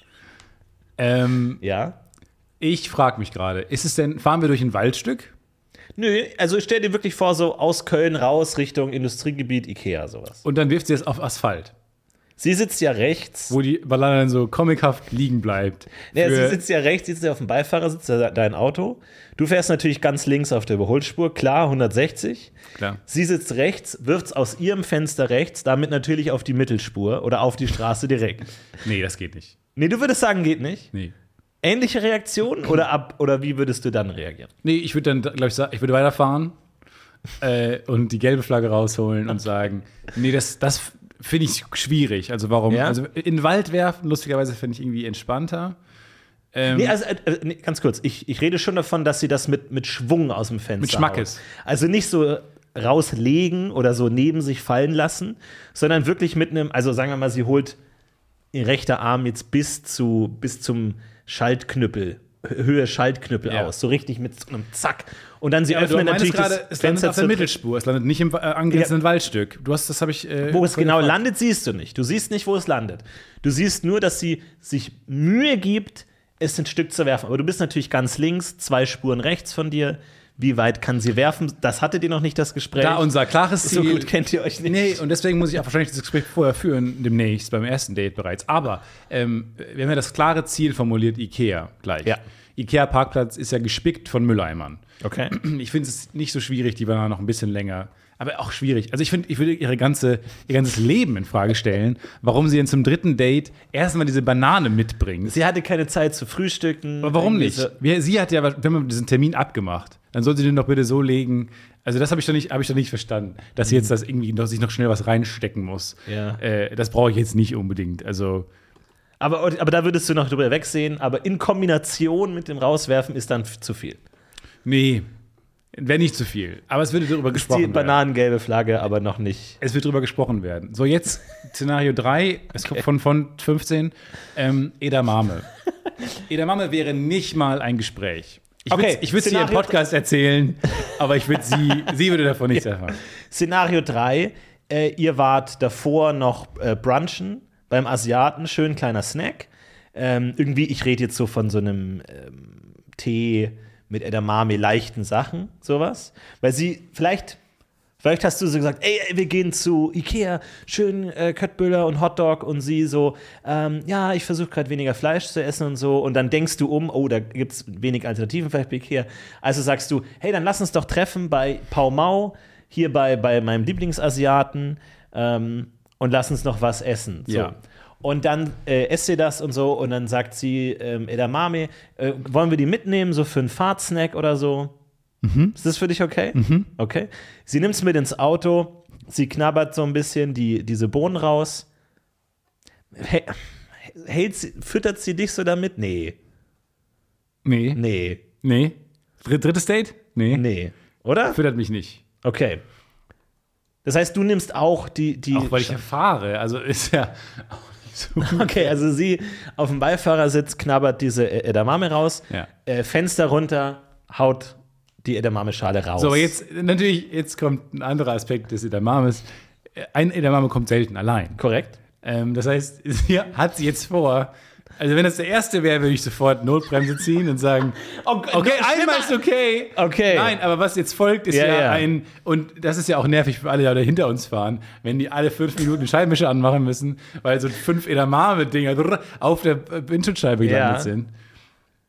Ja? Ich frage mich gerade, fahren wir durch ein Waldstück? Nö, also stell dir wirklich vor, so aus Köln raus Richtung Industriegebiet Ikea, sowas. Und dann wirft sie es auf Asphalt, Sie sitzt ja rechts. wo die Banane dann so comichaft liegen bleibt. Ja, Für- sie sitzt ja rechts, sitzt ja auf dem Beifahrersitz, dein Auto. Du fährst natürlich ganz links auf der Überholspur, klar, 160. Klar. Sie sitzt rechts, wirft's aus ihrem Fenster rechts, damit natürlich auf die Mittelspur oder auf die Straße direkt. Nee, das geht nicht. Nee, du würdest sagen, geht nicht. Nee. Ähnliche Reaktion oder wie würdest du dann reagieren? Nee, ich würde dann, glaube ich, sagen, ich würde weiterfahren und die gelbe Flagge rausholen und sagen, nee, das finde ich schwierig. Also warum? Ja? Also in den Wald werfen, lustigerweise finde ich irgendwie entspannter. Nee, also nee, ganz kurz, ich rede schon davon, dass sie das mit Schwung aus dem Fenster Mit Schmackes. haut. Also nicht so rauslegen oder so neben sich fallen lassen, sondern wirklich mit einem, also sagen wir mal, sie holt ihr rechter Arm jetzt bis zum Schaltknüppel, Höhe Schaltknüppel Ja. aus, so richtig mit so einem Zack. Und dann sie Ja, öffnen natürlich gerade, das es landet Fenster auf der Mittelspur, es landet nicht im angrenzenden Waldstück. Das habe ich. Wo es genau gefragt. landet, siehst du nicht. Du siehst nicht, wo es landet. Du siehst nur, dass sie sich Mühe gibt, es ein Stück zu werfen. Aber du bist natürlich ganz links, 2 Spuren rechts von dir. Wie weit kann sie werfen? Das hattet ihr noch nicht, das Gespräch. Da unser klares Ziel. So gut kennt ihr euch nicht. Nee, und deswegen muss ich auch wahrscheinlich das Gespräch vorher führen, demnächst, beim ersten Date bereits. Aber wir haben ja das klare Ziel formuliert, Ikea gleich. Ja. Ikea-Parkplatz ist ja gespickt von Mülleimern. Okay. Ich finde es nicht so schwierig, die Banane noch ein bisschen länger, aber auch schwierig. Also ich finde, ich würde ihr ganzes Leben in Frage stellen, warum sie denn zum 3. Date erstmal diese Banane mitbringt. Sie hatte keine Zeit zu frühstücken. Aber warum Irgendwie nicht? so- Sie hat ja, wenn man diesen Termin abgemacht, dann soll sie den doch bitte so legen. Also das habe ich doch nicht verstanden, dass sie jetzt das irgendwie noch, sich noch schnell was reinstecken muss. Ja. Das brauche ich jetzt nicht unbedingt. Also Aber da würdest du noch drüber wegsehen. Aber in Kombination mit dem Rauswerfen ist dann zu viel. nee, wäre nicht zu viel. Aber es würde darüber Die gesprochen werden. bananengelbe Flagge, aber noch nicht. Es wird darüber gesprochen werden. So, jetzt Szenario 3, es kommt von 15, Edamame. Edamame wäre nicht mal ein Gespräch. Ich Okay, würde es hier im Szenario- Podcast erzählen, aber sie würde davon nichts erfahren. Szenario 3, ihr wart davor noch brunchen beim Asiaten, schön kleiner Snack. Irgendwie, ich rede jetzt so von so einem Tee mit Edamame, leichten Sachen, sowas. Weil sie, vielleicht hast du so gesagt, ey, wir gehen zu Ikea, schön Köttbullar und Hotdog und sie so, ja, ich versuche gerade weniger Fleisch zu essen und so. Und dann denkst du oh, da gibt es wenig Alternativen vielleicht bei Ikea. Also sagst du, hey, dann lass uns doch treffen bei Pau Mau, hier bei meinem Lieblingsasiaten und lass uns noch was essen. So. Ja. Und dann esst sie das und so und dann sagt sie, Edamame, wollen wir die mitnehmen, so für einen Fahrtsnack oder so? Ist das für dich okay? Okay. Sie nimmt es mit ins Auto, sie knabbert so ein bisschen diese Bohnen raus. Füttert sie dich so damit? Nee. Nee. Nee. Drittes Date? Nee. Oder? Füttert mich nicht. Okay. Das heißt, du nimmst auch die Auch weil ich erfahre. Also ist ja auch nicht so. Okay, also sie auf dem Beifahrersitz knabbert diese Edamame raus, Ja. Fenster runter, haut die Edamame-Schale raus. So, jetzt kommt ein anderer Aspekt des Edamames. Ein Edamame kommt selten allein. Korrekt? Das heißt, hat sie jetzt vor. Also, wenn das der erste wäre, würde ich sofort Notbremse ziehen und sagen: Okay, einmal ist okay. Okay. Nein, aber was jetzt folgt, ist Ja. und das ist ja auch nervig für alle, die hinter uns fahren, wenn die alle 5 Minuten den Scheibenwischer anmachen müssen, weil so 5 Edamame-Dinger auf der Windschutzscheibe gelandet Ja. sind.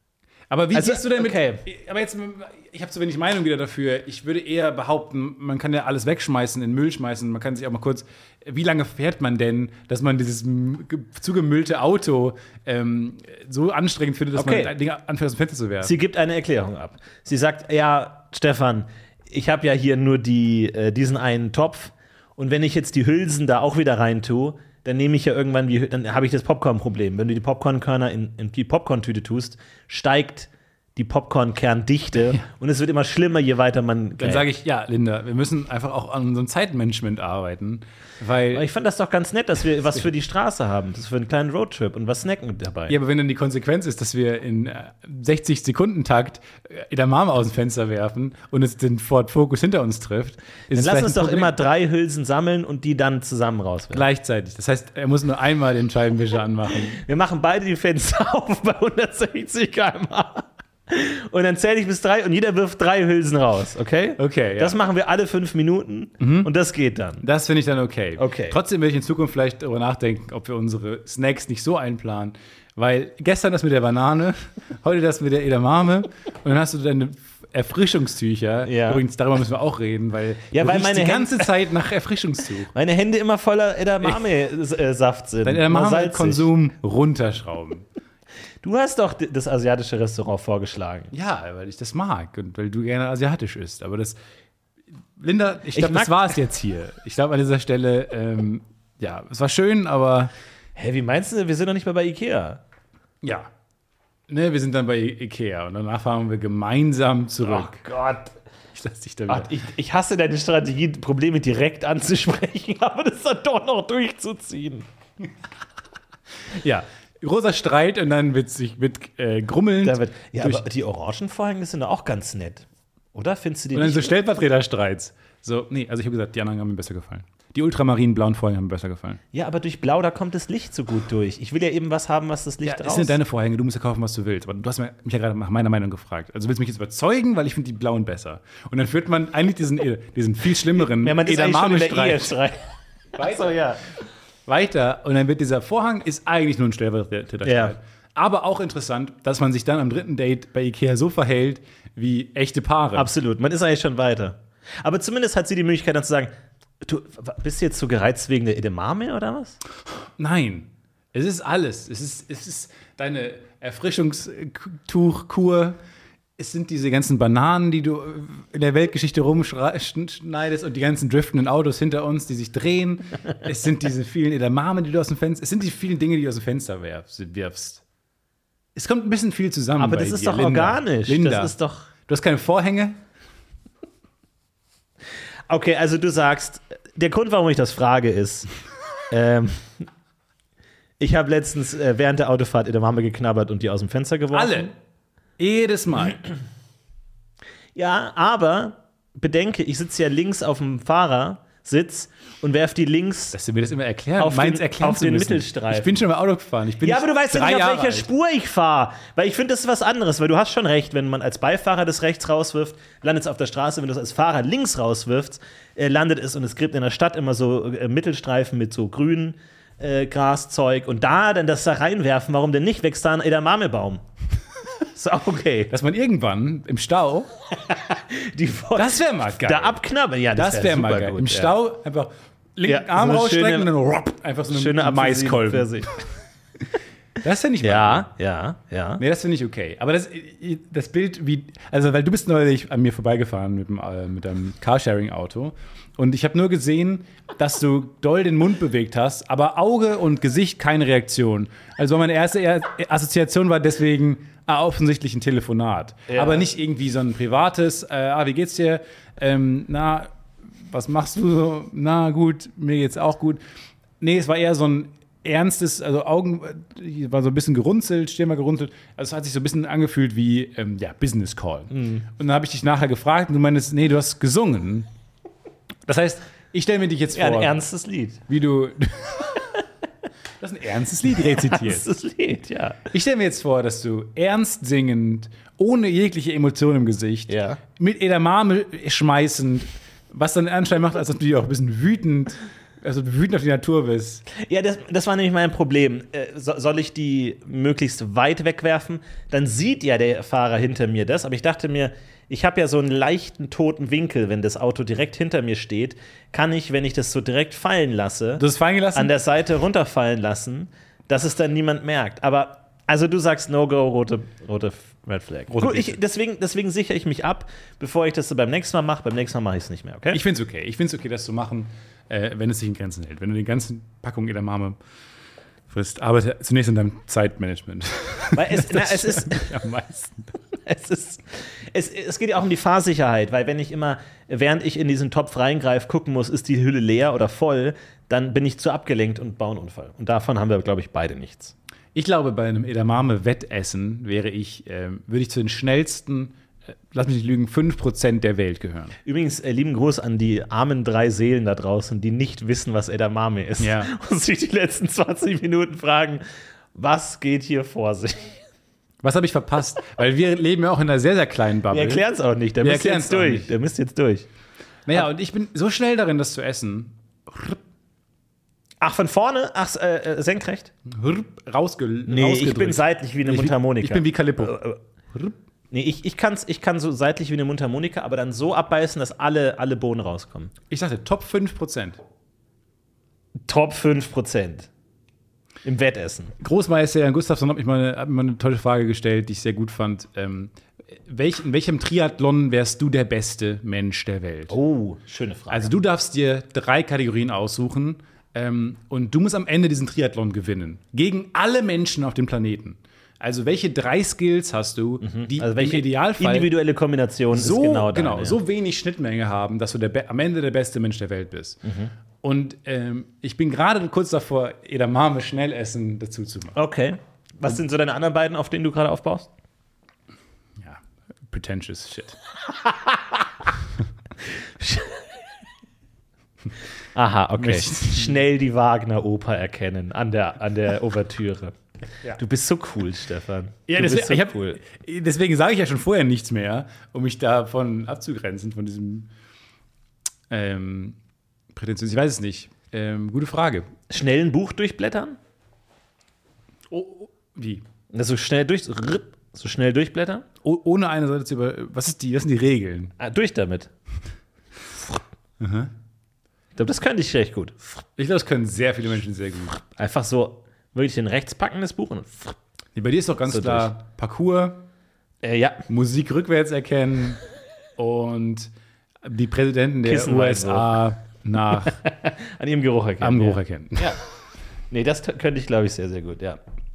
Aber wie Also, siehst du denn mit. okay. Aber jetzt, ich habe zu wenig Meinung wieder dafür. Ich würde eher behaupten, man kann ja alles wegschmeißen, in Müll schmeißen. Man kann sich auch mal kurz. Wie lange fährt man denn, dass man dieses zugemüllte Auto so anstrengend findet, dass man Dinge anfängt, aus dem Fenster zu werfen? Sie gibt eine Erklärung ab. Sie sagt, ja, Stefan, ich habe ja hier nur diesen einen Topf und wenn ich jetzt die Hülsen da auch wieder rein tue, dann nehme ich ja irgendwann, dann habe ich das Popcorn-Problem. Wenn du die Popcornkörner in die Popcorn-Tüte tust, steigt die Popcornkerndichte und es wird immer schlimmer, je weiter man Dann sage ich, ja, Linda, wir müssen einfach auch an unserem Zeitmanagement arbeiten, weil. Aber ich fand das doch ganz nett, dass wir was für die Straße haben. Das ist für einen kleinen Roadtrip und was snacken dabei. Ja, aber wenn dann die Konsequenz ist, dass wir in 60-Sekunden-Takt Edamame aus dem Fenster werfen und es den Ford Focus hinter uns trifft, ist es Lass uns vielleicht doch ein Problem. immer 3 Hülsen sammeln und die dann zusammen rauswerfen. Gleichzeitig. Das heißt, er muss nur einmal den Scheibenwischer anmachen. Wir machen beide die Fenster auf bei 160 km/h. Und dann zähle ich bis 3 und jeder wirft 3 Hülsen raus, okay? Okay, ja. Das machen wir alle 5 Minuten und das geht dann. Das finde ich dann okay. Okay. Trotzdem werde ich in Zukunft vielleicht darüber nachdenken, ob wir unsere Snacks nicht so einplanen. Weil gestern das mit der Banane, heute das mit der Edamame und dann hast du deine Erfrischungstücher. Ja. Übrigens, darüber müssen wir auch reden, weil, Ja, du weil riechst meine die ganze Zeit nach Erfrischungstuch. Meine Hände immer voller Edamame-Saft sind. Dein Immer salzig. Edamame-Konsum runterschrauben. Du hast doch das asiatische Restaurant vorgeschlagen. Ja, weil ich das mag und weil du gerne asiatisch isst. Aber das, Linda, ich glaube, mag- das war es jetzt hier. Ich glaube, an dieser Stelle, ja, es war schön, aber Hä, wie meinst du, wir sind doch nicht mehr bei Ikea. ja. Ne, wir sind dann bei Ikea und danach fahren wir gemeinsam zurück. Gott. Ich lass dich da wieder. Ich hasse deine Strategie, Probleme direkt anzusprechen, aber das dann doch noch durchzuziehen. Ja, großer Streit und dann wird grummelnd. Ja, aber die Orangenvorhänge sind doch auch ganz nett. Oder? Findest du die und dann nicht? so Stellvertreterstreits. So, nee, also ich habe gesagt, die anderen haben mir besser gefallen. Die ultramarinblauen Vorhänge haben mir besser gefallen. Ja, aber durch Blau, da kommt das Licht so gut durch. Ich will ja eben was haben, was das Licht Das sind deine Vorhänge, du musst ja kaufen, was du willst. Aber du hast mich ja gerade nach meiner Meinung gefragt. Also willst du mich jetzt überzeugen, weil ich finde die blauen besser. Und dann führt man eigentlich diesen viel schlimmeren Ja, man ist eigentlich schon in der Edamame-Streit Ehestreit. Achso, ja. weiter. Und dann wird dieser Vorhang, ist eigentlich nur ein Stellvertreterstreit. Ja. Aber auch interessant, dass man sich dann am dritten Date bei Ikea so verhält wie echte Paare. Absolut, man ist eigentlich schon weiter. Aber zumindest hat sie die Möglichkeit dann zu sagen, du, bist du jetzt so gereizt wegen der Edamame oder was? Nein, es ist alles. Es ist deine Erfrischungstuchkur. Es sind diese ganzen Bananen, die du in der Weltgeschichte rumschneidest und die ganzen driftenden Autos hinter uns, die sich drehen. Es sind diese vielen Edamame, die du aus dem Fenster. Es sind die vielen Dinge, die du aus dem Fenster wirfst. Es kommt ein bisschen viel zusammen. Aber bei das ist dir, doch Linda. organisch. Linda, Das ist doch. du hast keine Vorhänge. Okay, also du sagst, der Grund, warum ich das frage, ist, ich habe letztens während der Autofahrt Edamame geknabbert und die aus dem Fenster geworfen. Alle. Jedes Mal. Ja, aber bedenke, ich sitze ja links auf dem Fahrersitz und werfe die links. Dass du mir das immer erklären, Auf meins den- erklären auf zu den müssen. Mittelstreifen. Ich bin schon mal Auto gefahren. Ich bin Ja, aber du weißt ja nicht, auf welcher alt. Spur ich fahre. Weil ich finde, das ist was anderes. Weil du hast schon recht, wenn man als Beifahrer das rechts rauswirft, landet es auf der Straße. Wenn du es als Fahrer links rauswirfst, landet es. Und es gibt in der Stadt immer so Mittelstreifen mit so grün Graszeug. Und da dann das da reinwerfen, warum denn nicht? Wächst da ein Edamame-Baum. Ist auch okay. Dass man irgendwann im Stau, das wäre mal geil. Da abknabbern. Ja, Das wäre mal super geil. gut, Im ja. Stau einfach linken Ja, Arm so eine rausstrecken schöne- und dann einfach so eine Schöne Maiskolben. Maiskolben. Das finde ich mal. Ja. Nee, das finde ich okay. Aber das Bild, also weil du bist neulich an mir vorbeigefahren mit deinem Carsharing-Auto und ich habe nur gesehen, dass du doll den Mund bewegt hast, aber Auge und Gesicht keine Reaktion. Also meine erste Assoziation war deswegen offensichtlich ein Telefonat. Ja. Aber nicht irgendwie so ein privates, wie geht's dir? Na, was machst du so? Na gut, mir geht's auch gut. Nee, es war eher so ein ernstes, also Augen, war so ein bisschen gerunzelt, Stirn mal gerunzelt. Also es hat sich so ein bisschen angefühlt wie, Business Call. Und dann habe ich dich nachher gefragt und du meinst, nee, du hast gesungen. Das heißt, ich stelle mir dich jetzt vor, Ja, ein ernstes Lied. wie du das ist ein ernstes Lied rezitierst. Ernstes Lied, ja. Ich stelle mir jetzt vor, dass du ernst singend, ohne jegliche Emotion im Gesicht, Ja. mit Edamame schmeißend, was dann den Anschein macht, als ob du dich auch ein bisschen wütend also wütend auf die Natur bist. Ja, das war nämlich mein Problem. Soll ich die möglichst weit wegwerfen? Dann sieht ja der Fahrer hinter mir das. Aber ich dachte mir, ich habe ja so einen leichten toten Winkel, wenn das Auto direkt hinter mir steht. Kann ich, wenn ich das so direkt fallen lasse, Du hast es fallen gelassen? an der Seite runterfallen lassen, dass es dann niemand merkt. Aber, also du sagst No-Go, rote Red Flag. Gut, deswegen sichere ich mich ab, bevor ich das so beim nächsten Mal mache. Beim nächsten Mal mache ich es nicht mehr, okay? Ich finde es okay. Ich finde es okay, das zu machen, wenn es sich in Grenzen hält. Wenn du die ganzen Packungen Edamame frisst, arbeite zunächst an deinem Zeitmanagement. Weil es ist Am meisten. Es geht ja auch um die Fahrsicherheit, weil wenn ich immer, während ich in diesen Topf reingreife, gucken muss, ist die Hülle leer oder voll, dann bin ich zu abgelenkt und baue einen Unfall. Und davon haben wir, glaube ich, beide nichts. Ich glaube, bei einem Edamame-Wettessen würde ich zu den schnellsten, lass mich nicht lügen, 5% der Welt gehören. Übrigens, lieben Gruß an die armen 3 Seelen da draußen, die nicht wissen, was Edamame ist. Ja. Und sich die letzten 20 Minuten fragen, was geht hier vor sich? Was habe ich verpasst? Weil wir leben ja auch in einer sehr, sehr kleinen Bubble. Wir erklären es auch nicht, der müsst jetzt durch. Der müsst jetzt durch. Naja, und ich bin so schnell darin, das zu essen. Ach, von vorne? Ach, senkrecht? Nee, ich bin seitlich wie eine Mundharmonika. Ich bin wie Calippo. Nee, ich kann so seitlich wie eine Mundharmonika, aber dann so abbeißen, dass alle Bohnen rauskommen. Ich sagte Top 5%. Top 5%. Im Wettessen. Großmeister Jan Gustafsson hat mir mal eine tolle Frage gestellt, die ich sehr gut fand. In welchem Triathlon wärst du der beste Mensch der Welt? Oh, schöne Frage. Also du darfst dir 3 Kategorien aussuchen und du musst am Ende diesen Triathlon gewinnen. Gegen alle Menschen auf dem Planeten. Also welche 3 Skills hast du, die also welche im Idealfall individuelle Kombination ist genau da. Genau, so wenig Schnittmenge haben, dass du am Ende der beste Mensch der Welt bist. Und ich bin gerade kurz davor, Edamame Schnellessen dazu zu machen. Okay. Was sind so deine anderen beiden, auf denen du gerade aufbaust? Ja, pretentious shit. Aha, okay. Schnell die Wagner-Oper erkennen an der Ouvertüre. Ja. Du bist so cool, Stefan. Ja, du deswegen, bist so cool. Deswegen sage ich ja schon vorher nichts mehr, um mich davon abzugrenzen, von diesem prätentiös. Ich weiß es nicht. Gute Frage. Schnell ein Buch durchblättern? Oh, wie? Das so schnell durchblättern? Ohne eine Seite zu was sind die Regeln? Durch damit. Ich glaube, das könnte ich recht gut. Ich glaube, das können sehr viele Menschen sehr gut. Einfach so wirklich in rechts packen, das Buch. Und bei dir ist doch ganz klar Parcours, ja. Musik rückwärts erkennen und die Präsidenten der USA nach an ihrem Geruch erkennen. Am Geruch erkennen. Ja. Nee, das könnte ich, glaube ich, sehr, sehr gut, ja.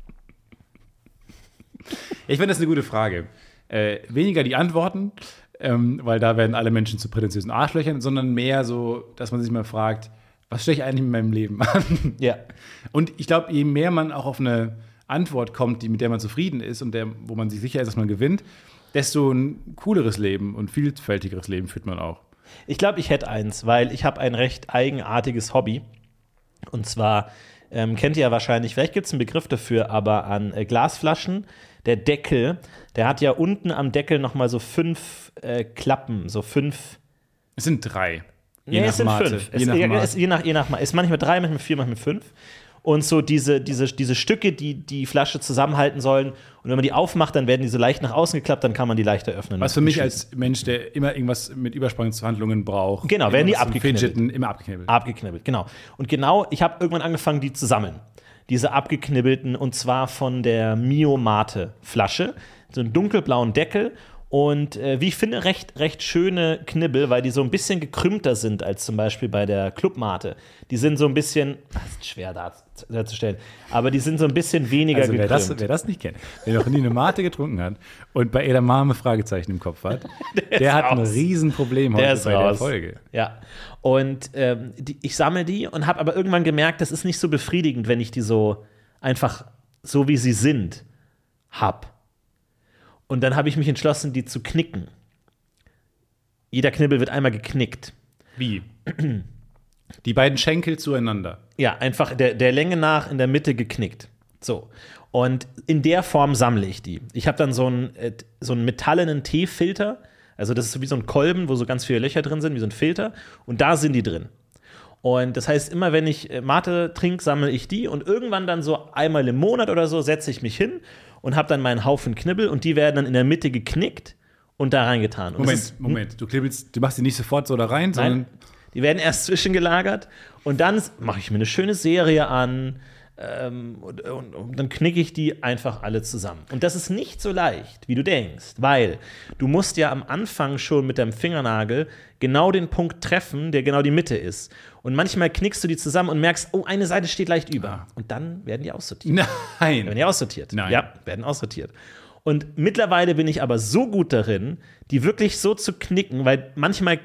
Ich finde das eine gute Frage. Weniger die Antworten, weil da werden alle Menschen zu prätentiösen Arschlöchern, sondern mehr so, dass man sich mal fragt, was stelle ich eigentlich mit meinem Leben an? Ja. Und ich glaube, je mehr man auch auf eine Antwort kommt, mit der man zufrieden ist und wo man sich sicher ist, dass man gewinnt, desto ein cooleres Leben und vielfältigeres Leben führt man auch. Ich glaube, ich hätte eins, weil ich habe ein recht eigenartiges Hobby. Und zwar, kennt ihr ja wahrscheinlich, vielleicht gibt es einen Begriff dafür, aber an Glasflaschen, der Deckel, der hat ja unten am Deckel nochmal so 5 Klappen, so 5. Es sind 3. Es sind 5. Je nach Mal. Ist manchmal 3, manchmal 4, manchmal 5. Und so diese Stücke, die Flasche zusammenhalten sollen. Und wenn man die aufmacht, dann werden die so leicht nach außen geklappt, dann kann man die leichter öffnen. Was für mich als Mensch, der immer irgendwas mit Übersprungshandlungen braucht. Genau, werden die abgeknibbelt. Fidgeten, immer abgeknibbelt. Abgeknibbelt, genau. Und genau, ich habe irgendwann angefangen, die zu sammeln. Diese abgeknibbelten, und zwar von der Mio Mate Flasche. So einen dunkelblauen Deckel. Und wie ich finde, recht schöne Knibbel, weil die so ein bisschen gekrümmter sind als zum Beispiel bei der Clubmate. Die sind so ein bisschen, das ist schwer darzustellen, aber die sind so ein bisschen weniger gekrümmt. Wer das nicht kennt, wer noch nie eine Mate getrunken hat und bei Edamame Fragezeichen im Kopf hat, der hat ein Riesenproblem heute bei der Folge. Ja, und ich sammle die und habe aber irgendwann gemerkt, das ist nicht so befriedigend, wenn ich die so einfach so wie sie sind hab. Und dann habe ich mich entschlossen, die zu knicken. Jeder Knibbel wird einmal geknickt. Wie? Die beiden Schenkel zueinander. Ja, einfach der Länge nach in der Mitte geknickt. So. Und in der Form sammle ich die. Ich habe dann so einen metallenen Teefilter. Also das ist so wie so ein Kolben, wo so ganz viele Löcher drin sind, wie so ein Filter. Und da sind die drin. Und das heißt, immer wenn ich Mate trinke, sammle ich die und irgendwann dann so einmal im Monat oder so setze ich mich hin und habe dann meinen Haufen Knibbel und die werden dann in der Mitte geknickt und da reingetan. Und Moment. Du machst die nicht sofort so da rein, sondern. Nein, die werden erst zwischengelagert und dann mache ich mir eine schöne Serie an und dann knicke ich die einfach alle zusammen. Und das ist nicht so leicht, wie du denkst, weil du musst ja am Anfang schon mit deinem Fingernagel genau den Punkt treffen, der genau die Mitte ist. Und manchmal knickst du die zusammen und merkst, oh, eine Seite steht leicht über. Und dann werden die aussortiert. Nein. Werden die aussortiert? Nein. Ja, werden aussortiert. Und mittlerweile bin ich aber so gut darin, die wirklich so zu knicken, weil manchmal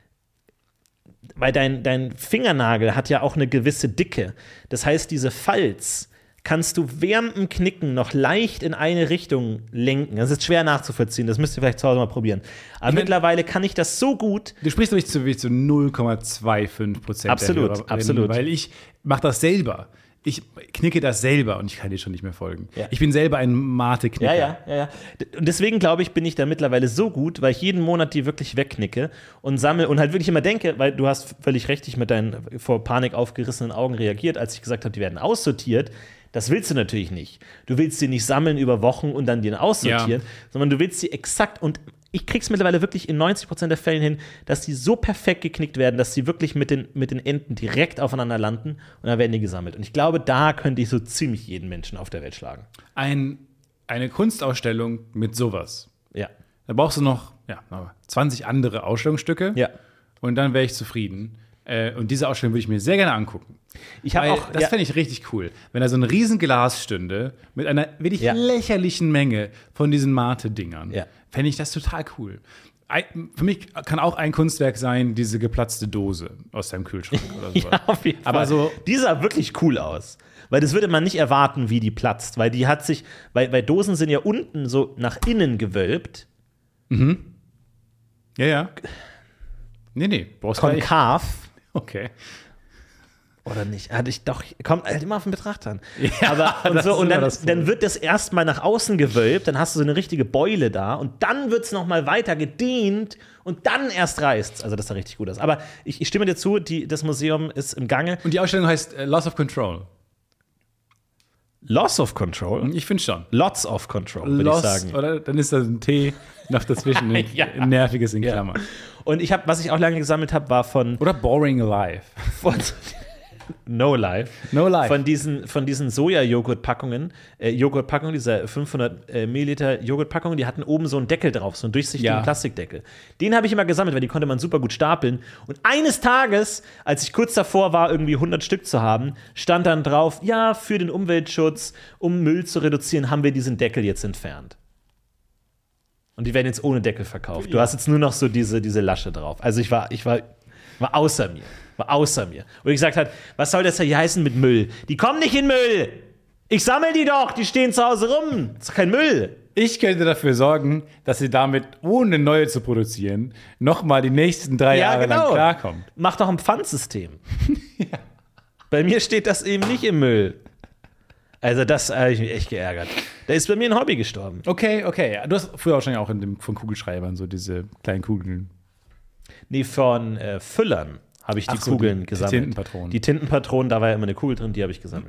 dein Fingernagel hat ja auch eine gewisse Dicke. Das heißt, diese Falz kannst du während dem Knicken noch leicht in eine Richtung lenken. Das ist schwer nachzuvollziehen, das müsst ihr vielleicht zu Hause mal probieren. Aber mittlerweile kann ich das so gut. Du sprichst doch nicht zu 0,25% Absolut. Weil ich mache das selber. Ich knicke das selber und ich kann dir schon nicht mehr folgen. Ja. Ich bin selber ein Mate-Knicker. Ja. Und deswegen, glaube ich, bin ich da mittlerweile so gut, weil ich jeden Monat die wirklich wegknicke und sammle und halt wirklich immer denke, weil du hast völlig recht, ich mit deinen vor Panik aufgerissenen Augen reagiert, als ich gesagt habe, die werden aussortiert. Das willst du natürlich nicht. Du willst sie nicht sammeln über Wochen und dann die aussortieren, sondern du willst sie exakt und ich krieg's mittlerweile wirklich in 90% der Fällen hin, dass die so perfekt geknickt werden, dass sie wirklich mit den Enden direkt aufeinander landen und dann werden die gesammelt. Und ich glaube, da könnte ich so ziemlich jeden Menschen auf der Welt schlagen. Eine Kunstausstellung mit sowas. Ja. Da brauchst du noch 20 andere Ausstellungsstücke. Ja. Und dann wäre ich zufrieden. Und diese Ausstellung würde ich mir sehr gerne angucken. Das fände ich richtig cool. Wenn da so ein riesen Glas stünde mit einer wirklich lächerlichen Menge von diesen Mate-Dingern, fände ich das total cool. Für mich kann auch ein Kunstwerk sein, diese geplatzte Dose aus deinem Kühlschrank oder so. Ja, auf jeden Fall. Aber die sah wirklich cool aus. Weil das würde man nicht erwarten, wie die platzt. Weil die hat sich, weil Dosen sind ja unten so nach innen gewölbt. Mhm. Ja. Nee. Konkav. Okay. Oder nicht? Kommt halt immer auf den Betrachter an. Ja, und dann wird das erstmal nach außen gewölbt, dann hast du so eine richtige Beule da und dann wird es nochmal weiter gedehnt und dann erst reißt. Also das sah richtig gut aus. Aber ich stimme dir zu, das Museum ist im Gange. Und die Ausstellung heißt Loss of Control. Loss of Control? Ich finde schon. Lots of Control, würde ich sagen. Oder dann ist da ein T noch dazwischen, ein nerviges in Klammern. Und was ich auch lange gesammelt habe, war von. Oder Boring Alive. No Life. Von diesen Soja-Joghurt-Packungen, dieser 500 Milliliter Joghurt-Packungen, die hatten oben so einen Deckel drauf, so einen durchsichtigen Plastikdeckel. Den habe ich immer gesammelt, weil die konnte man super gut stapeln. Und eines Tages, als ich kurz davor war, irgendwie 100 Stück zu haben, stand dann drauf, ja, für den Umweltschutz, um Müll zu reduzieren, haben wir diesen Deckel jetzt entfernt. Und die werden jetzt ohne Deckel verkauft. Du hast jetzt nur noch so diese Lasche drauf. Also ich war außer mir. Und ich gesagt habe, was soll das hier heißen mit Müll? Die kommen nicht in Müll. Ich sammle die doch, die stehen zu Hause rum. Das ist kein Müll. Ich könnte dafür sorgen, dass sie damit, ohne neue zu produzieren, nochmal die nächsten 3 Jahre lang klarkommt. Mach doch ein Pfandsystem. Bei mir steht das eben nicht im Müll. Also das habe ich mich echt geärgert. Da ist bei mir ein Hobby gestorben. Okay. Du hast früher wahrscheinlich auch von Kugelschreibern so diese kleinen Kugeln. Nee, von Füllern habe ich die Kugeln gesammelt. Die Tintenpatronen. Die Tintenpatronen, da war ja immer eine Kugel drin, die habe ich gesammelt.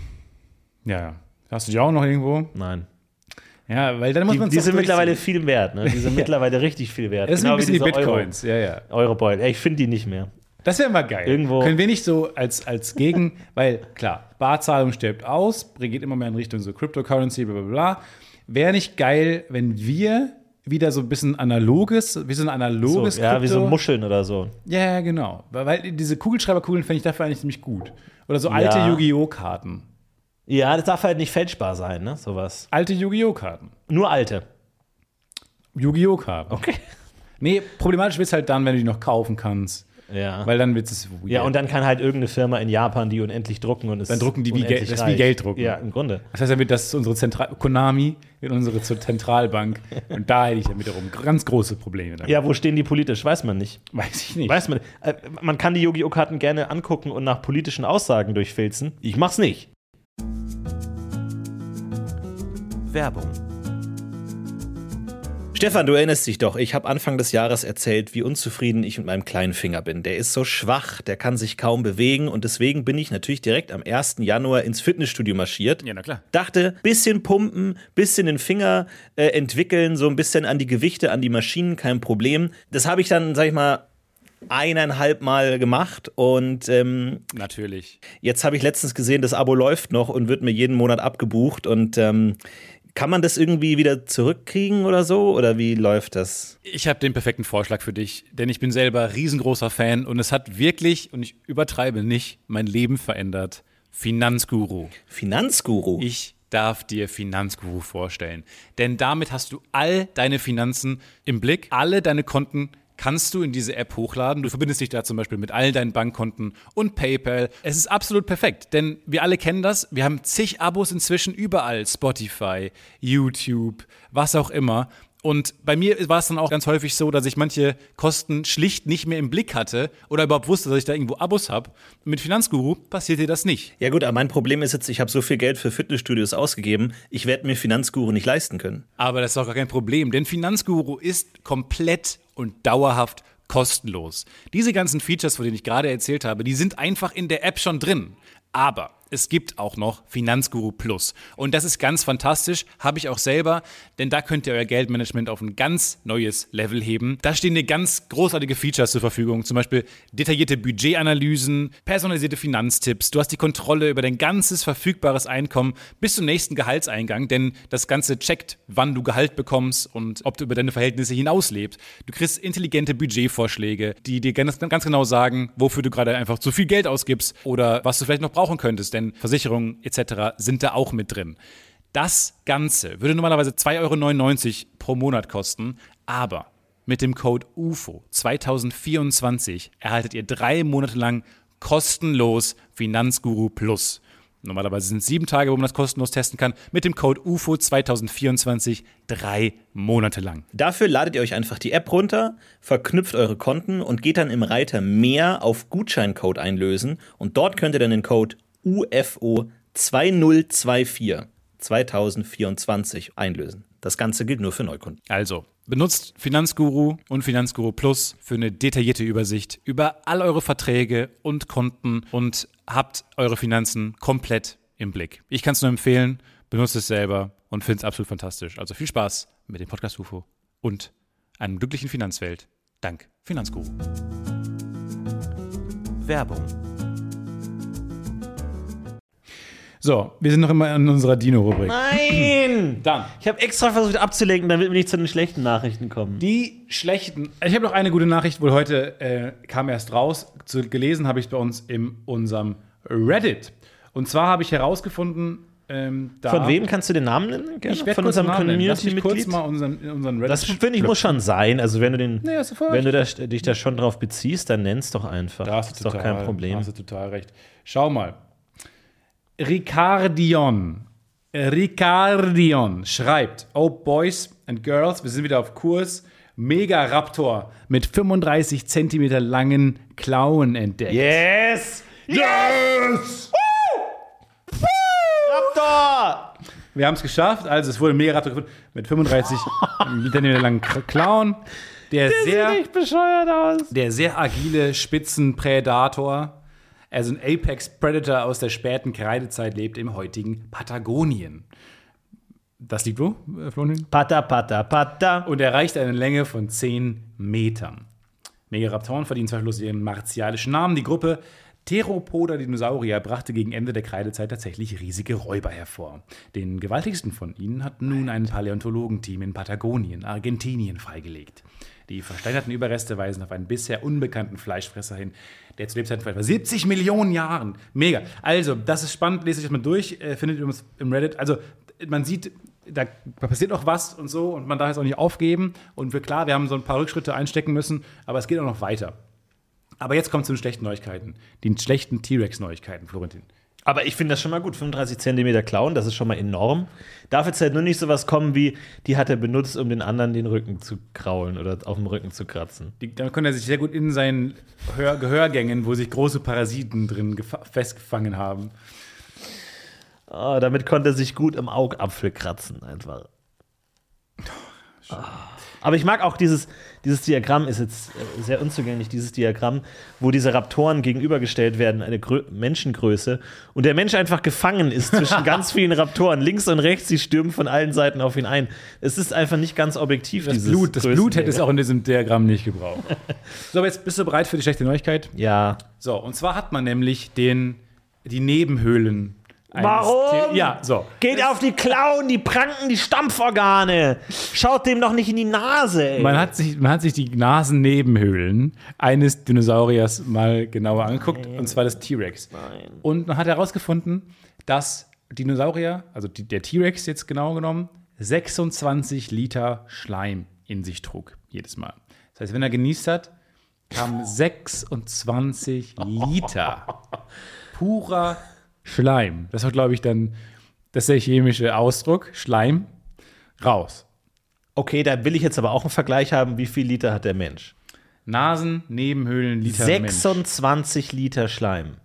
Ja. Hast du die auch noch irgendwo? Nein. Ja, weil dann muss man die sind mittlerweile viel wert, ne? Die sind mittlerweile richtig viel wert. Das sind ein bisschen wie die Bitcoins. Eurobeutel. Ich finde die nicht mehr. Das wäre mal geil. Irgendwo. Können wir nicht so als Gegen, weil klar, Barzahlung stirbt aus, geht immer mehr in Richtung so Cryptocurrency, bla bla bla. Wäre nicht geil, wenn wir wieder so ein bisschen analoges so, ja, wie so Muscheln oder so. Ja, genau. Weil diese Kugelschreiberkugeln fände ich dafür eigentlich ziemlich gut. Oder so alte Yu-Gi-Oh! Karten. Ja, das darf halt nicht fälschbar sein, ne? Sowas. Alte Yu-Gi-Oh! Karten. Nur alte. Yu-Gi-Oh! Karten. Okay. Nee, problematisch wird es halt dann, wenn du die noch kaufen kannst. Ja. Weil dann wird es weird. Ja, und dann kann halt irgendeine Firma in Japan die unendlich drucken und es dann drucken die wie Geld, das ist wie Geld drucken. Ja, im Grunde. Das heißt, dann wird das Konami wird unsere Zentralbank und da hätte ich dann wiederum ganz große Probleme damit. Ja, wo stehen die politisch? Weiß man nicht. Weiß ich nicht. Weiß man. Man kann die Yu-Gi-Oh! Karten gerne angucken und nach politischen Aussagen durchfilzen. Ich mach's nicht. Werbung. Stefan, du erinnerst dich doch, ich habe Anfang des Jahres erzählt, wie unzufrieden ich mit meinem kleinen Finger bin. Der ist so schwach, der kann sich kaum bewegen und deswegen bin ich natürlich direkt am 1. Januar ins Fitnessstudio marschiert. Ja, na klar. Dachte, bisschen pumpen, bisschen den Finger entwickeln, so ein bisschen an die Gewichte, an die Maschinen, kein Problem. Das habe ich dann, sag ich mal, 1,5 Mal gemacht und natürlich. Jetzt habe ich letztens gesehen, das Abo läuft noch und wird mir jeden Monat abgebucht und kann man das irgendwie wieder zurückkriegen oder so? Oder wie läuft das? Ich habe den perfekten Vorschlag für dich, denn ich bin selber riesengroßer Fan und es hat wirklich, und ich übertreibe nicht, mein Leben verändert. Finanzguru. Finanzguru? Ich darf dir Finanzguru vorstellen, denn damit hast du all deine Finanzen im Blick, alle deine Konten kannst du in diese App hochladen. Du verbindest dich da zum Beispiel mit all deinen Bankkonten und PayPal. Es ist absolut perfekt, denn wir alle kennen das. Wir haben zig Abos inzwischen überall. Spotify, YouTube, was auch immer. Und bei mir war es dann auch ganz häufig so, dass ich manche Kosten schlicht nicht mehr im Blick hatte oder überhaupt wusste, dass ich da irgendwo Abos habe. Mit Finanzguru passiert dir das nicht. Ja gut, aber mein Problem ist jetzt, ich habe so viel Geld für Fitnessstudios ausgegeben, ich werde mir Finanzguru nicht leisten können. Aber das ist auch gar kein Problem, denn Finanzguru ist komplett und dauerhaft kostenlos. Diese ganzen Features, von denen ich gerade erzählt habe, die sind einfach in der App schon drin. Aber es gibt auch noch Finanzguru Plus. Und das ist ganz fantastisch, habe ich auch selber, denn da könnt ihr euer Geldmanagement auf ein ganz neues Level heben. Da stehen dir ganz großartige Features zur Verfügung, zum Beispiel detaillierte Budgetanalysen, personalisierte Finanztipps. Du hast die Kontrolle über dein ganzes verfügbares Einkommen bis zum nächsten Gehaltseingang, denn das Ganze checkt, wann du Gehalt bekommst und ob du über deine Verhältnisse hinauslebst. Du kriegst intelligente Budgetvorschläge, die dir ganz genau sagen, wofür du gerade einfach zu viel Geld ausgibst oder was du vielleicht noch brauchen könntest, denn Versicherungen etc. sind da auch mit drin. Das Ganze würde normalerweise 2,99 € pro Monat kosten, aber mit dem Code UFO 2024 erhaltet ihr 3 Monate lang kostenlos Finanzguru Plus. Normalerweise sind es 7 Tage, wo man das kostenlos testen kann. Mit dem Code UFO 2024 3 Monate lang. Dafür ladet ihr euch einfach die App runter, verknüpft eure Konten und geht dann im Reiter Mehr auf Gutscheincode einlösen. Und dort könnt ihr dann den Code UFO 2024 2024 einlösen. Das Ganze gilt nur für Neukunden. Also, benutzt Finanzguru und Finanzguru Plus für eine detaillierte Übersicht über all eure Verträge und Konten und habt eure Finanzen komplett im Blick. Ich kann es nur empfehlen, benutzt es selber und finde es absolut fantastisch. Also viel Spaß mit dem Podcast UFO und einer glücklichen Finanzwelt. Dank Finanzguru. Werbung. So, wir sind noch immer in unserer Dino-Rubrik. Nein! Dann. Ich habe extra versucht abzulenken, damit wir nicht zu den schlechten Nachrichten kommen. Die schlechten. Ich habe noch eine gute Nachricht, wohl heute kam erst raus. Gelesen habe ich es bei uns in unserem Reddit. Und zwar habe ich herausgefunden, von wem kannst du den Namen nennen? Gerne? Ich werde von unserem Community-Mitglied. Kurz mal unseren Reddit. Das finde ich muss schon sein. Also wenn du dich da schon drauf beziehst, dann nenn's doch einfach. Das ist doch kein Problem. Da hast du total recht. Schau mal. Ricardion schreibt: Oh Boys and Girls, wir sind wieder auf Kurs. Megaraptor mit 35 Zentimeter langen Klauen entdeckt. Yes! Yes! Raptor! Wir haben es geschafft. Also es wurde ein Megaraptor gefunden mit 35 Zentimeter langen Klauen. Der sieht echt bescheuert aus. Der sehr agile Spitzenprädator. Also ein Apex Predator aus der späten Kreidezeit lebt im heutigen Patagonien. Das liegt wo, Florin? Pata. Und erreicht eine Länge von 10 Metern. Megaraptoren verdienen zweifellos ihren martialischen Namen. Die Gruppe Theropoda Dinosaurier brachte gegen Ende der Kreidezeit tatsächlich riesige Räuber hervor. Den gewaltigsten von ihnen hat nun ein Paläontologenteam in Patagonien, Argentinien, freigelegt. Die versteinerten Überreste weisen auf einen bisher unbekannten Fleischfresser hin, der zu Lebzeiten von etwa 70 Millionen Jahren. Mega. Also, das ist spannend. Lest euch das mal durch. Findet ihr im Reddit. Also, man sieht, da passiert noch was und so. Und man darf es auch nicht aufgeben. Und wir haben so ein paar Rückschritte einstecken müssen. Aber es geht auch noch weiter. Aber jetzt kommt es zu den schlechten Neuigkeiten. Den schlechten T-Rex-Neuigkeiten, Florentin. Aber ich finde das schon mal gut. 35 Zentimeter Klauen, das ist schon mal enorm. Darf jetzt halt nur nicht sowas kommen wie, die hat er benutzt, um den anderen den Rücken zu kraulen oder auf dem Rücken zu kratzen. Dann konnte er sich sehr gut in seinen Gehörgängen, wo sich große Parasiten drin festgefangen haben. Oh, damit konnte er sich gut im Augapfel kratzen, einfach. Aber ich mag auch dieses Diagramm, ist jetzt sehr unzugänglich, dieses Diagramm, wo diese Raptoren gegenübergestellt werden, eine Menschengröße, und der Mensch einfach gefangen ist zwischen ganz vielen Raptoren, links und rechts, sie stürmen von allen Seiten auf ihn ein. Es ist einfach nicht ganz objektiv, Das Blut hätte es auch in diesem Diagramm nicht gebraucht. So, aber jetzt bist du bereit für die schlechte Neuigkeit? Ja. So, und zwar hat man nämlich die Nebenhöhlen. Warum? Ja, so. Geht auf die Klauen, die Pranken, die Stampforgane. Schaut dem doch nicht in die Nase, ey. Man hat sich die Nasennebenhöhlen eines Dinosauriers mal genauer angeguckt, und zwar des T-Rex. Und man hat herausgefunden, dass Dinosaurier, also der T-Rex jetzt genau genommen, 26 Liter Schleim in sich trug, jedes Mal. Das heißt, wenn er genießt hat, kamen 26 Liter purer Schleim. Das war, glaube ich, dann das ist der chemische Ausdruck, Schleim, raus. Okay, da will ich jetzt aber auch einen Vergleich haben, wie viel Liter hat der Mensch? Nasen, Nebenhöhlen, Liter 26 Liter Schleim.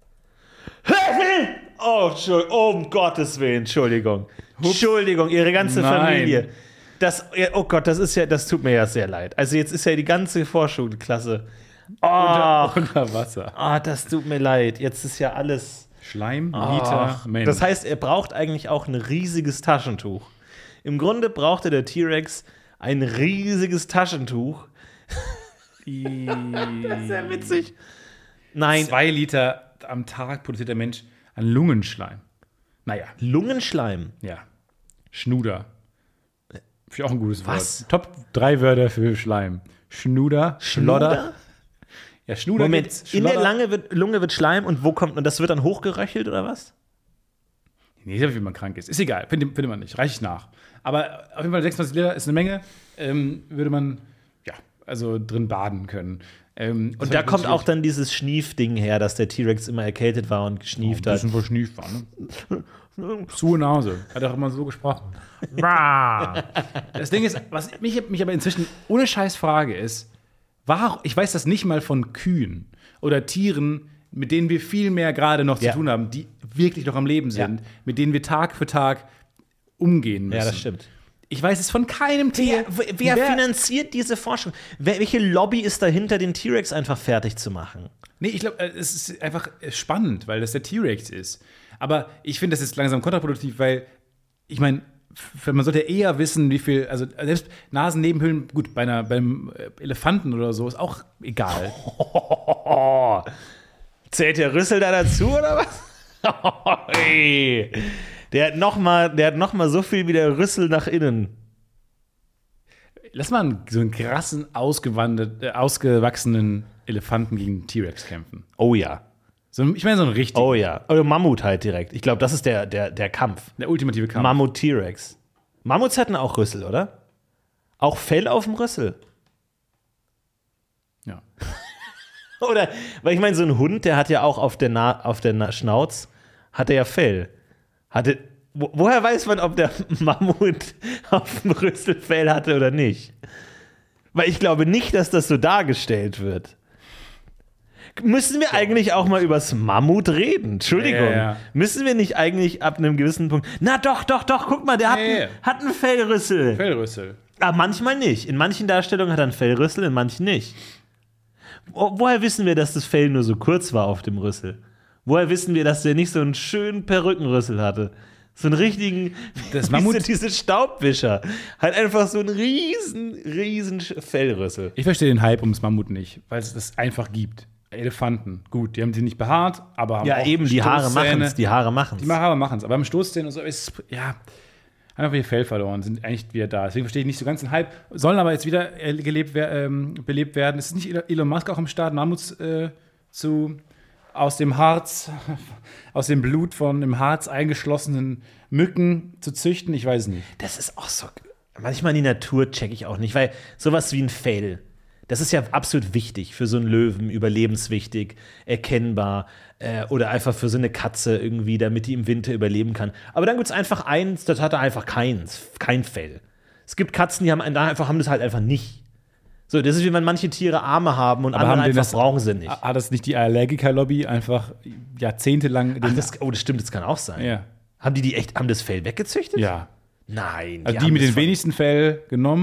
Oh, um Gottes Willen, Entschuldigung. Entschuldigung, Ihre ganze Nein. Familie. Oh Gott, das tut mir ja sehr leid. Also jetzt ist ja die ganze Vorschulklasse. Unter Wasser. Das tut mir leid. Jetzt ist ja alles. Schleim, Liter, Mensch. Das heißt, er braucht eigentlich auch ein riesiges Taschentuch. Im Grunde brauchte der T-Rex ein riesiges Taschentuch. Das ist ja witzig. Nein. 2 Liter am Tag produziert der Mensch an Lungenschleim. Naja, Lungenschleim. ja. Schnuder. Finde ich auch ein gutes Wort. Was? Top 3 Wörter für Schleim. Schnuder, Schlodder. Ja, Schnuder Moment, gibt's, in der Schlodder. Lunge wird Schleim und wo kommt, und das wird dann hochgeröchelt oder was? Nee, ich weiß nicht, wie man krank ist. Ist egal, findet man nicht. Reiche ich nach. Aber auf jeden Fall 26 Liter ist eine Menge. Würde man, ja, also drin baden können. Und da kommt auch dann dieses Schniefding her, dass der T-Rex immer erkältet war und geschnieft ein hat. bisschen verschnieft war, ne? Zu Nase. Hat auch immer so gesprochen. Das Ding ist, was mich aber inzwischen ohne Scheiß frage, ist, ich weiß das nicht mal von Kühen oder Tieren, mit denen wir viel mehr gerade noch zu tun haben, die wirklich noch am Leben sind, mit denen wir Tag für Tag umgehen müssen. Ja, das stimmt. Ich weiß es von keinem Tier. Wer finanziert diese Forschung? Welche Lobby ist dahinter, den T-Rex einfach fertig zu machen? Nee, ich glaube, es ist einfach spannend, weil das der T-Rex ist. Aber ich finde, das ist langsam kontraproduktiv, weil, ich meine, man sollte eher wissen, wie viel, also selbst Nasennebenhöhlen, gut, beim Elefanten oder so, ist auch egal. Zählt der Rüssel da dazu, oder was? Hey. Der hat noch mal so viel wie der Rüssel nach innen. Lass mal so einen krassen, ausgewachsenen Elefanten gegen T-Rex kämpfen. Oh ja. Ich meine, so einen richtigen. Oh ja. Oder Mammut halt direkt. Ich glaube, das ist der Kampf. Der ultimative Kampf. Mammut-T-Rex. Mammuts hatten auch Rüssel, oder? Auch Fell auf dem Rüssel. Ja. Oder, weil ich meine, so ein Hund, der hat ja auch auf der Schnauz, hat er ja Fell. Woher weiß man, ob der Mammut auf dem Rüssel Fell hatte oder nicht? Weil ich glaube nicht, dass das so dargestellt wird. Müssen wir eigentlich auch mal übers Mammut reden? Entschuldigung. Ja. Müssen wir nicht eigentlich ab einem gewissen Punkt. Na doch, guck mal, der hat einen Fellrüssel. Fellrüssel. Aber manchmal nicht. In manchen Darstellungen hat er einen Fellrüssel, in manchen nicht. Woher wissen wir, dass das Fell nur so kurz war auf dem Rüssel? Woher wissen wir, dass der nicht so einen schönen Perückenrüssel hatte? So einen richtigen, das Mammut, diese Staubwischer. Hat einfach so einen riesen Fellrüssel. Ich verstehe den Hype ums Mammut nicht, weil es das einfach gibt. Elefanten, gut, die haben sie nicht behaart, aber haben auch eben, die Haare machen's. Die Haare machen's, aber beim Stoßzähnen und so ist, ja, einfach ihr Fell verloren, sind eigentlich wieder da. Deswegen verstehe ich nicht so ganz den Hype. Sollen aber jetzt wieder belebt werden. Es ist nicht Elon Musk auch im Start, Mammuts aus dem Blut von im Harz eingeschlossenen Mücken zu züchten? Ich weiß es nicht. Das ist auch so. Manchmal die Natur checke ich auch nicht, weil sowas wie ein Fell, das ist ja absolut wichtig für so einen Löwen, überlebenswichtig, erkennbar oder einfach für so eine Katze irgendwie, damit die im Winter überleben kann. Aber dann gibt es einfach eins, das hat er einfach kein Fell. Es gibt Katzen, die haben das halt einfach nicht. So, das ist wie wenn manche Tiere Arme haben und andere einfach brauchen sie nicht. Hat das nicht die Allergiker-Lobby einfach jahrzehntelang... Das stimmt, das kann auch sein. Ja. Haben das Fell weggezüchtet? Ja. Nein. Also die mit den wenigsten Fell genommen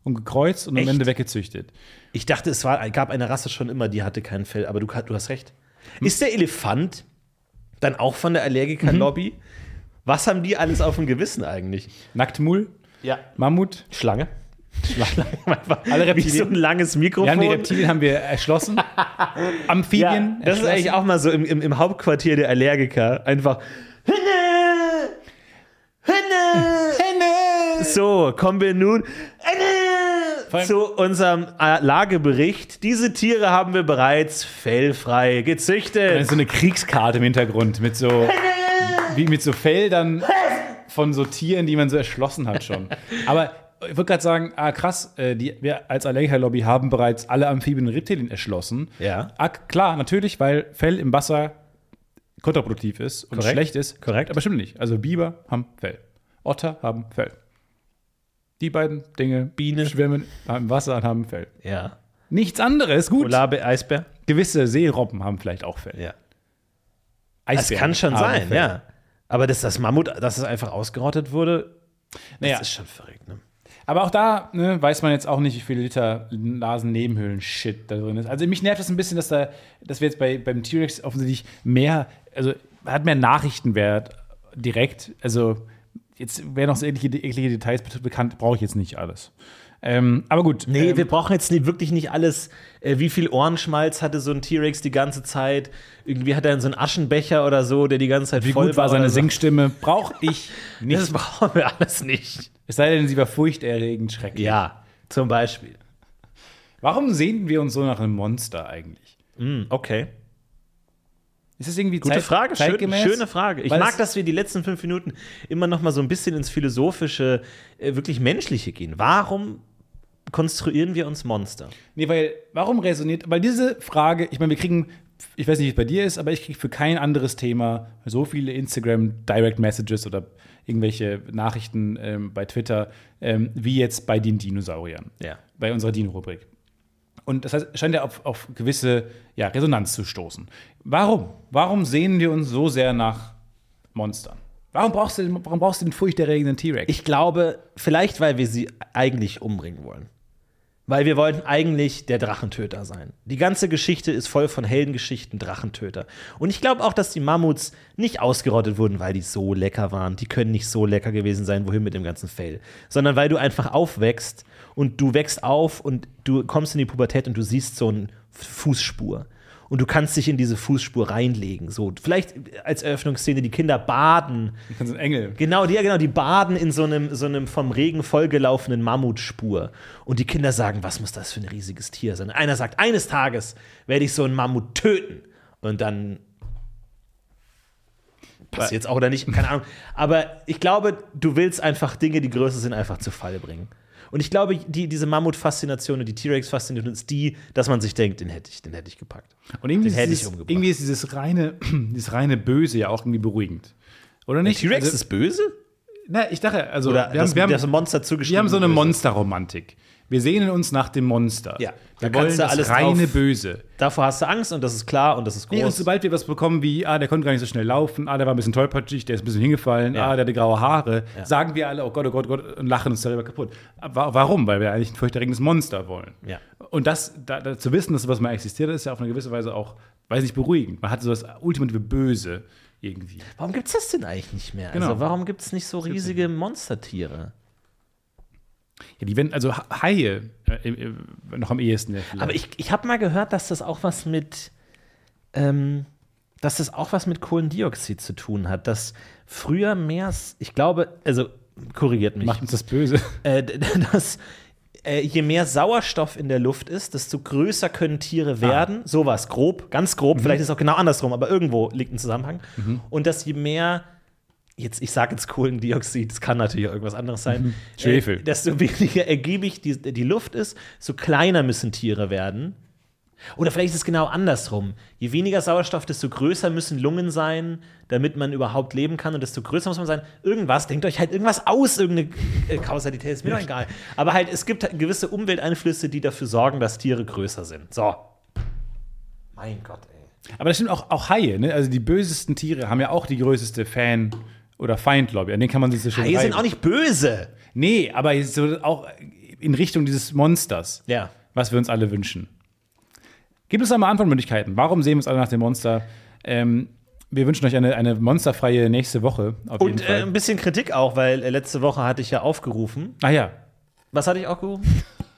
und gekreuzt und am Echt? Ende weggezüchtet. Ich dachte, gab eine Rasse schon immer, die hatte kein Fell, aber du hast recht. Ist der Elefant dann auch von der Allergiker-Lobby? Was haben die alles auf dem Gewissen eigentlich? Nacktmull, Ja. Mammut, Schlange. alle Wie Reptilien. so ein langes Mikrofon. Die Reptilien haben wir erschlossen. Amphibien. Ja, das ist eigentlich auch mal so im Hauptquartier der Allergiker. Einfach Henne! Henne! So, kommen wir nun zu unserem Lagebericht. Diese Tiere haben wir bereits fellfrei Da gezüchtet. ist so eine Kriegskarte im Hintergrund mit so, wie mit so Feldern von so Tieren, die man so erschlossen hat schon. Aber ich würde gerade sagen, krass, wir als Allergiker-Lobby haben bereits alle Amphibien und Reptilien erschlossen. Ja. Klar, natürlich, weil Fell im Wasser kontraproduktiv ist und Korrekt. schlecht ist. Korrekt. Aber stimmt nicht. Also Biber haben Fell. Otter haben Fell. Die beiden Dinge, Biene. schwimmen im Wasser und haben Fell. Ja. Nichts anderes, gut. Eisbär. Gewisse Seerobben haben vielleicht auch Fell. Ja. Eisbären Das kann schon haben sein, Fell. ja. Aber das Mammut, dass es einfach ausgerottet wurde, Naja, das ist schon verrückt, ne? aber auch da weiß man jetzt auch nicht, wie viele Liter Nasennebenhöhlen-Shit da drin ist. Also mich nervt das ein bisschen, dass wir jetzt beim T-Rex offensichtlich hat mehr Nachrichtenwert direkt. Also jetzt werden noch so eklige Details bekannt, brauche ich jetzt nicht alles. Aber gut. Nee, wir brauchen jetzt wirklich nicht alles. Wie viel Ohrenschmalz hatte so ein T-Rex die ganze Zeit? Irgendwie hat er so einen Aschenbecher oder so, der die ganze Zeit wie voll gut war seine oder so. Singstimme? Brauche ich nicht. Das brauchen wir alles nicht. Es sei denn, sie war furchterregend schrecklich. Ja, zum Beispiel. Warum sehen wir uns so nach einem Monster eigentlich? Okay. Ist das irgendwie Gute Frage, zeitgemäß? schöne Frage. Ich Weil mag, es- dass wir die letzten 5 Minuten immer noch mal so ein bisschen ins Philosophische, wirklich Menschliche gehen. Warum konstruieren wir uns Monster? Nee, warum resoniert, weil diese Frage, ich meine, wir kriegen, ich weiß nicht, wie es bei dir ist, aber ich kriege für kein anderes Thema so viele Instagram Direct Messages oder irgendwelche Nachrichten bei Twitter, wie jetzt bei den Dinosauriern, Ja. bei unserer Dino-Rubrik. Und das heißt, es scheint ja auf gewisse Resonanz zu stoßen. Warum sehen wir uns so sehr nach Monstern? Warum brauchst du den furchterregenden T-Rex? Ich glaube, vielleicht, weil wir sie eigentlich umbringen wollen. Weil wir wollten eigentlich der Drachentöter sein. Die ganze Geschichte ist voll von Heldengeschichten, Drachentöter. Und ich glaube auch, dass die Mammuts nicht ausgerottet wurden, weil die so lecker waren. Die können nicht so lecker gewesen sein, wohin mit dem ganzen Fell. Sondern weil du einfach aufwächst und du wächst auf und du kommst in die Pubertät und du siehst so eine Fußspur. Und du kannst dich in diese Fußspur reinlegen. So, vielleicht als Eröffnungsszene, die Kinder baden. Du kannst ein Engel. Genau, die baden in so einem vom Regen vollgelaufenen Mammutspur. Und die Kinder sagen, was muss das für ein riesiges Tier sein? Einer sagt, eines Tages werde ich so einen Mammut töten. Und dann passiert es auch oder nicht, keine Ahnung. Aber ich glaube, du willst einfach Dinge, die größer sind, einfach zu Fall bringen. Und ich glaube, diese Mammut-Faszination und die T-Rex-Faszination ist die, dass man sich denkt, den hätte ich gepackt. Und irgendwie Den hätte ist, ich umgebracht. irgendwie ist dieses reine Böse ja auch irgendwie beruhigend. Oder nicht? T-Rex Also, ist böse? na, ich dachte, also Oder das Monster wir zugeschrieben? haben so eine böse? Monsterromantik. Wir sehnen uns nach dem Monster. Ja, da wir wollen kannst du das alles reine drauf- Böse. Davor hast du Angst und das ist klar und das ist groß. Nee, und sobald wir was bekommen wie, der konnte gar nicht so schnell laufen, der war ein bisschen tollpatschig, der ist ein bisschen hingefallen, Ja. der hatte graue Haare, sagen wir alle, oh Gott, und lachen uns darüber kaputt. Aber warum? Weil wir eigentlich ein furchterregendes Monster wollen. Ja. Und das zu wissen, dass sowas mal existiert, ist ja auf eine gewisse Weise auch, weiß nicht, beruhigend. Man hat so das ultimative Böse irgendwie. Warum gibt es das denn eigentlich nicht mehr? Genau. Also warum gibt es nicht so riesige Monstertiere? Ja, die werden, also Haie noch am ehesten. Ja, vielleicht. Aber ich habe mal gehört, dass das auch was mit Kohlendioxid zu tun hat. Dass früher mehr, ich glaube, also korrigiert mich, Macht uns das böse. dass je mehr Sauerstoff in der Luft ist, desto größer können Tiere werden. Sowas, grob, ganz grob, vielleicht ist es auch genau andersrum, aber irgendwo liegt ein Zusammenhang. Und dass je mehr, ich sage jetzt Kohlendioxid, es kann natürlich auch irgendwas anderes sein, Schwefel. desto weniger ergiebig die Luft ist, so kleiner müssen Tiere werden. Oder vielleicht ist es genau andersrum. Je weniger Sauerstoff, desto größer müssen Lungen sein, damit man überhaupt leben kann. Und desto größer muss man sein. Denkt euch halt irgendwas aus, irgendeine Kausalität, ist mir doch egal. Aber halt, es gibt halt gewisse Umwelteinflüsse, die dafür sorgen, dass Tiere größer sind. So. Mein Gott, ey. Aber das stimmt auch Haie, ne? Also die bösesten Tiere haben ja auch die größte Fan- oder Feindlobby. An denen kann man sich so schön Haie sind reiben. auch nicht böse. Nee, aber so auch in Richtung dieses Monsters, Ja. was wir uns alle wünschen. Gibt es da mal Antwortmöglichkeiten? Warum sehen wir uns alle nach dem Monster? Wir wünschen euch eine monsterfreie nächste Woche. Auf jeden Und Fall. ein bisschen Kritik auch, weil letzte Woche hatte ich ja aufgerufen. Ah ja. Was hatte ich aufgerufen?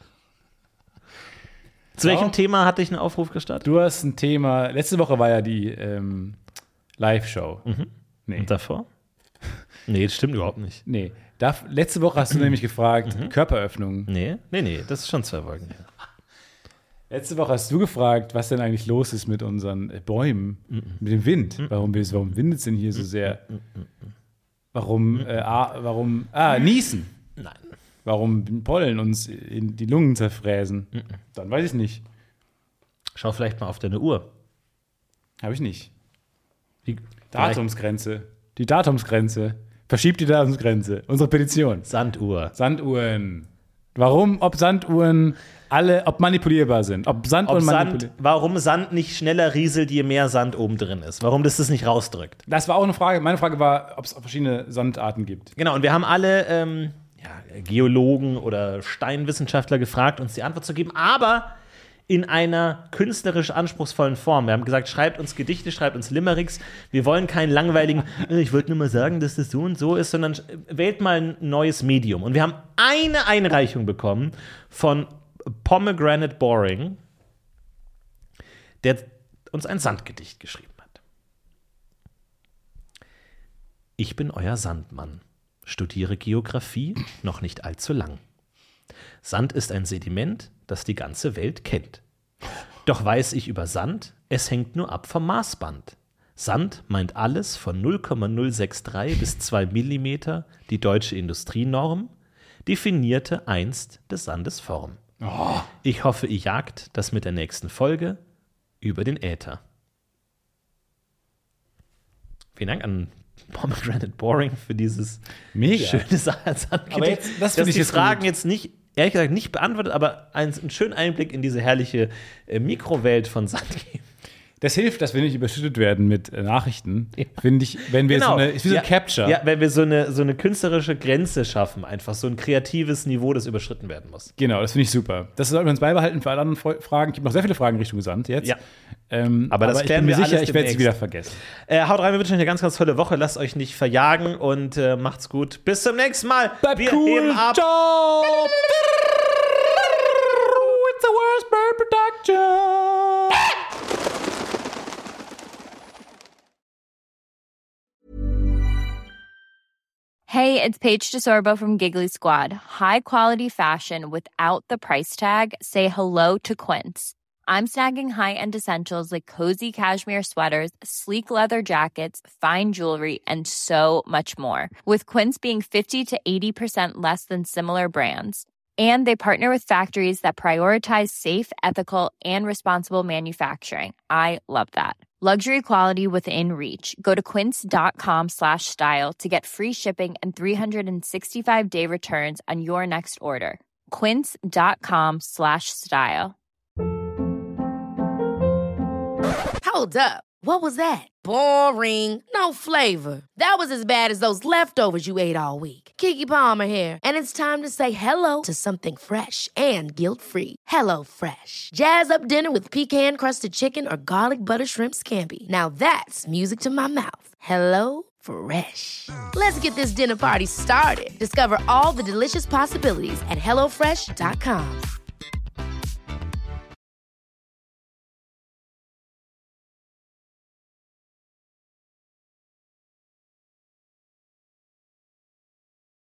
Zu welchem Thema hatte ich einen Aufruf gestartet? Du hast ein Thema. Letzte Woche war ja die Live-Show. Nee. Und davor? Nee, das stimmt überhaupt nicht. Nee. Letzte Woche hast du nämlich gefragt, Körperöffnungen. Nee, das ist schon 2 Folgen her. Letzte Woche hast du gefragt, was denn eigentlich los ist mit unseren Bäumen, mit dem Wind. Warum windet es denn hier so sehr? Warum Niesen? Nein. Warum Pollen uns in die Lungen zerfräsen? Dann weiß ich nicht. Schau vielleicht mal auf deine Uhr. Habe ich nicht. Wie, Datumsgrenze. Die Datumsgrenze. Verschiebt die Datumsgrenze. Unsere Petition. Sanduhren. Warum, ob Sanduhren ob manipulierbar sind. Warum Sand nicht schneller rieselt, je mehr Sand oben drin ist. Warum das nicht rausdrückt. Das war auch eine Frage. Meine Frage war, ob es verschiedene Sandarten gibt. Genau, und wir haben alle Geologen oder Steinwissenschaftler gefragt, uns die Antwort zu geben, aber in einer künstlerisch anspruchsvollen Form. Wir haben gesagt, schreibt uns Gedichte, schreibt uns Limericks. Wir wollen keinen langweiligen, ich wollte nur mal sagen, dass das so und so ist, sondern wählt mal ein neues Medium. Und wir haben eine Einreichung bekommen von Pomegranate Boring, der uns ein Sandgedicht geschrieben hat. Ich bin euer Sandmann. Studiere Geographie, noch nicht allzu lang. Sand ist ein Sediment, das die ganze Welt kennt. Doch weiß ich über Sand, es hängt nur ab vom Maßband. Sand meint alles von 0,063 bis 2 Millimeter, die deutsche Industrienorm, definierte einst des Sandes Form. Oh. Ich hoffe, ihr jagt das mit der nächsten Folge über den Äther. Vielen Dank an Pomegranate Boring für dieses schöne Sandgedicht. Aber jetzt, das finde ich die jetzt Fragen gut. jetzt nicht, ehrlich gesagt, nicht beantwortet, aber einen schönen Einblick in diese herrliche Mikrowelt von Sand geben. Das hilft, dass wir nicht überschüttet werden mit Nachrichten, finde ich, wenn wir ist wie so ein Capture. Ja, wenn wir so eine künstlerische Grenze schaffen, einfach so ein kreatives Niveau, das überschritten werden muss. Genau, das finde ich super. Das sollten wir uns beibehalten für alle anderen Fragen. Es gibt noch sehr viele Fragen Richtung Sand jetzt. Ja. Aber das ich bin mir wir sicher, alles ich werde sie demnächst. wieder vergessen. Haut rein, wir wünschen euch eine ganz, ganz tolle Woche. Lasst euch nicht verjagen und macht's gut. Bis zum nächsten Mal. Bleibt wir cool. heben ab. Ciao. It's the worst bird production. Hey, it's Paige DeSorbo from Giggly Squad. High quality fashion without the price tag. Say hello to Quince. I'm snagging high-end essentials like cozy cashmere sweaters, sleek leather jackets, fine jewelry, and so much more. With Quince being 50 to 80% less than similar brands. And they partner with factories that prioritize safe, ethical, and responsible manufacturing. I love that. Luxury quality within reach. Go to quince.com/style to get free shipping and 365-day returns on your next order. Quince.com/style. Hold up. What was that? Boring. No flavor. That was as bad as those leftovers you ate all week. Keke Palmer here, and it's time to say hello to something fresh and guilt-free. Hello Fresh. Jazz up dinner with pecan-crusted chicken or garlic butter shrimp scampi. Now that's music to my mouth. Hello Fresh. Let's get this dinner party started. Discover all the delicious possibilities at HelloFresh.com.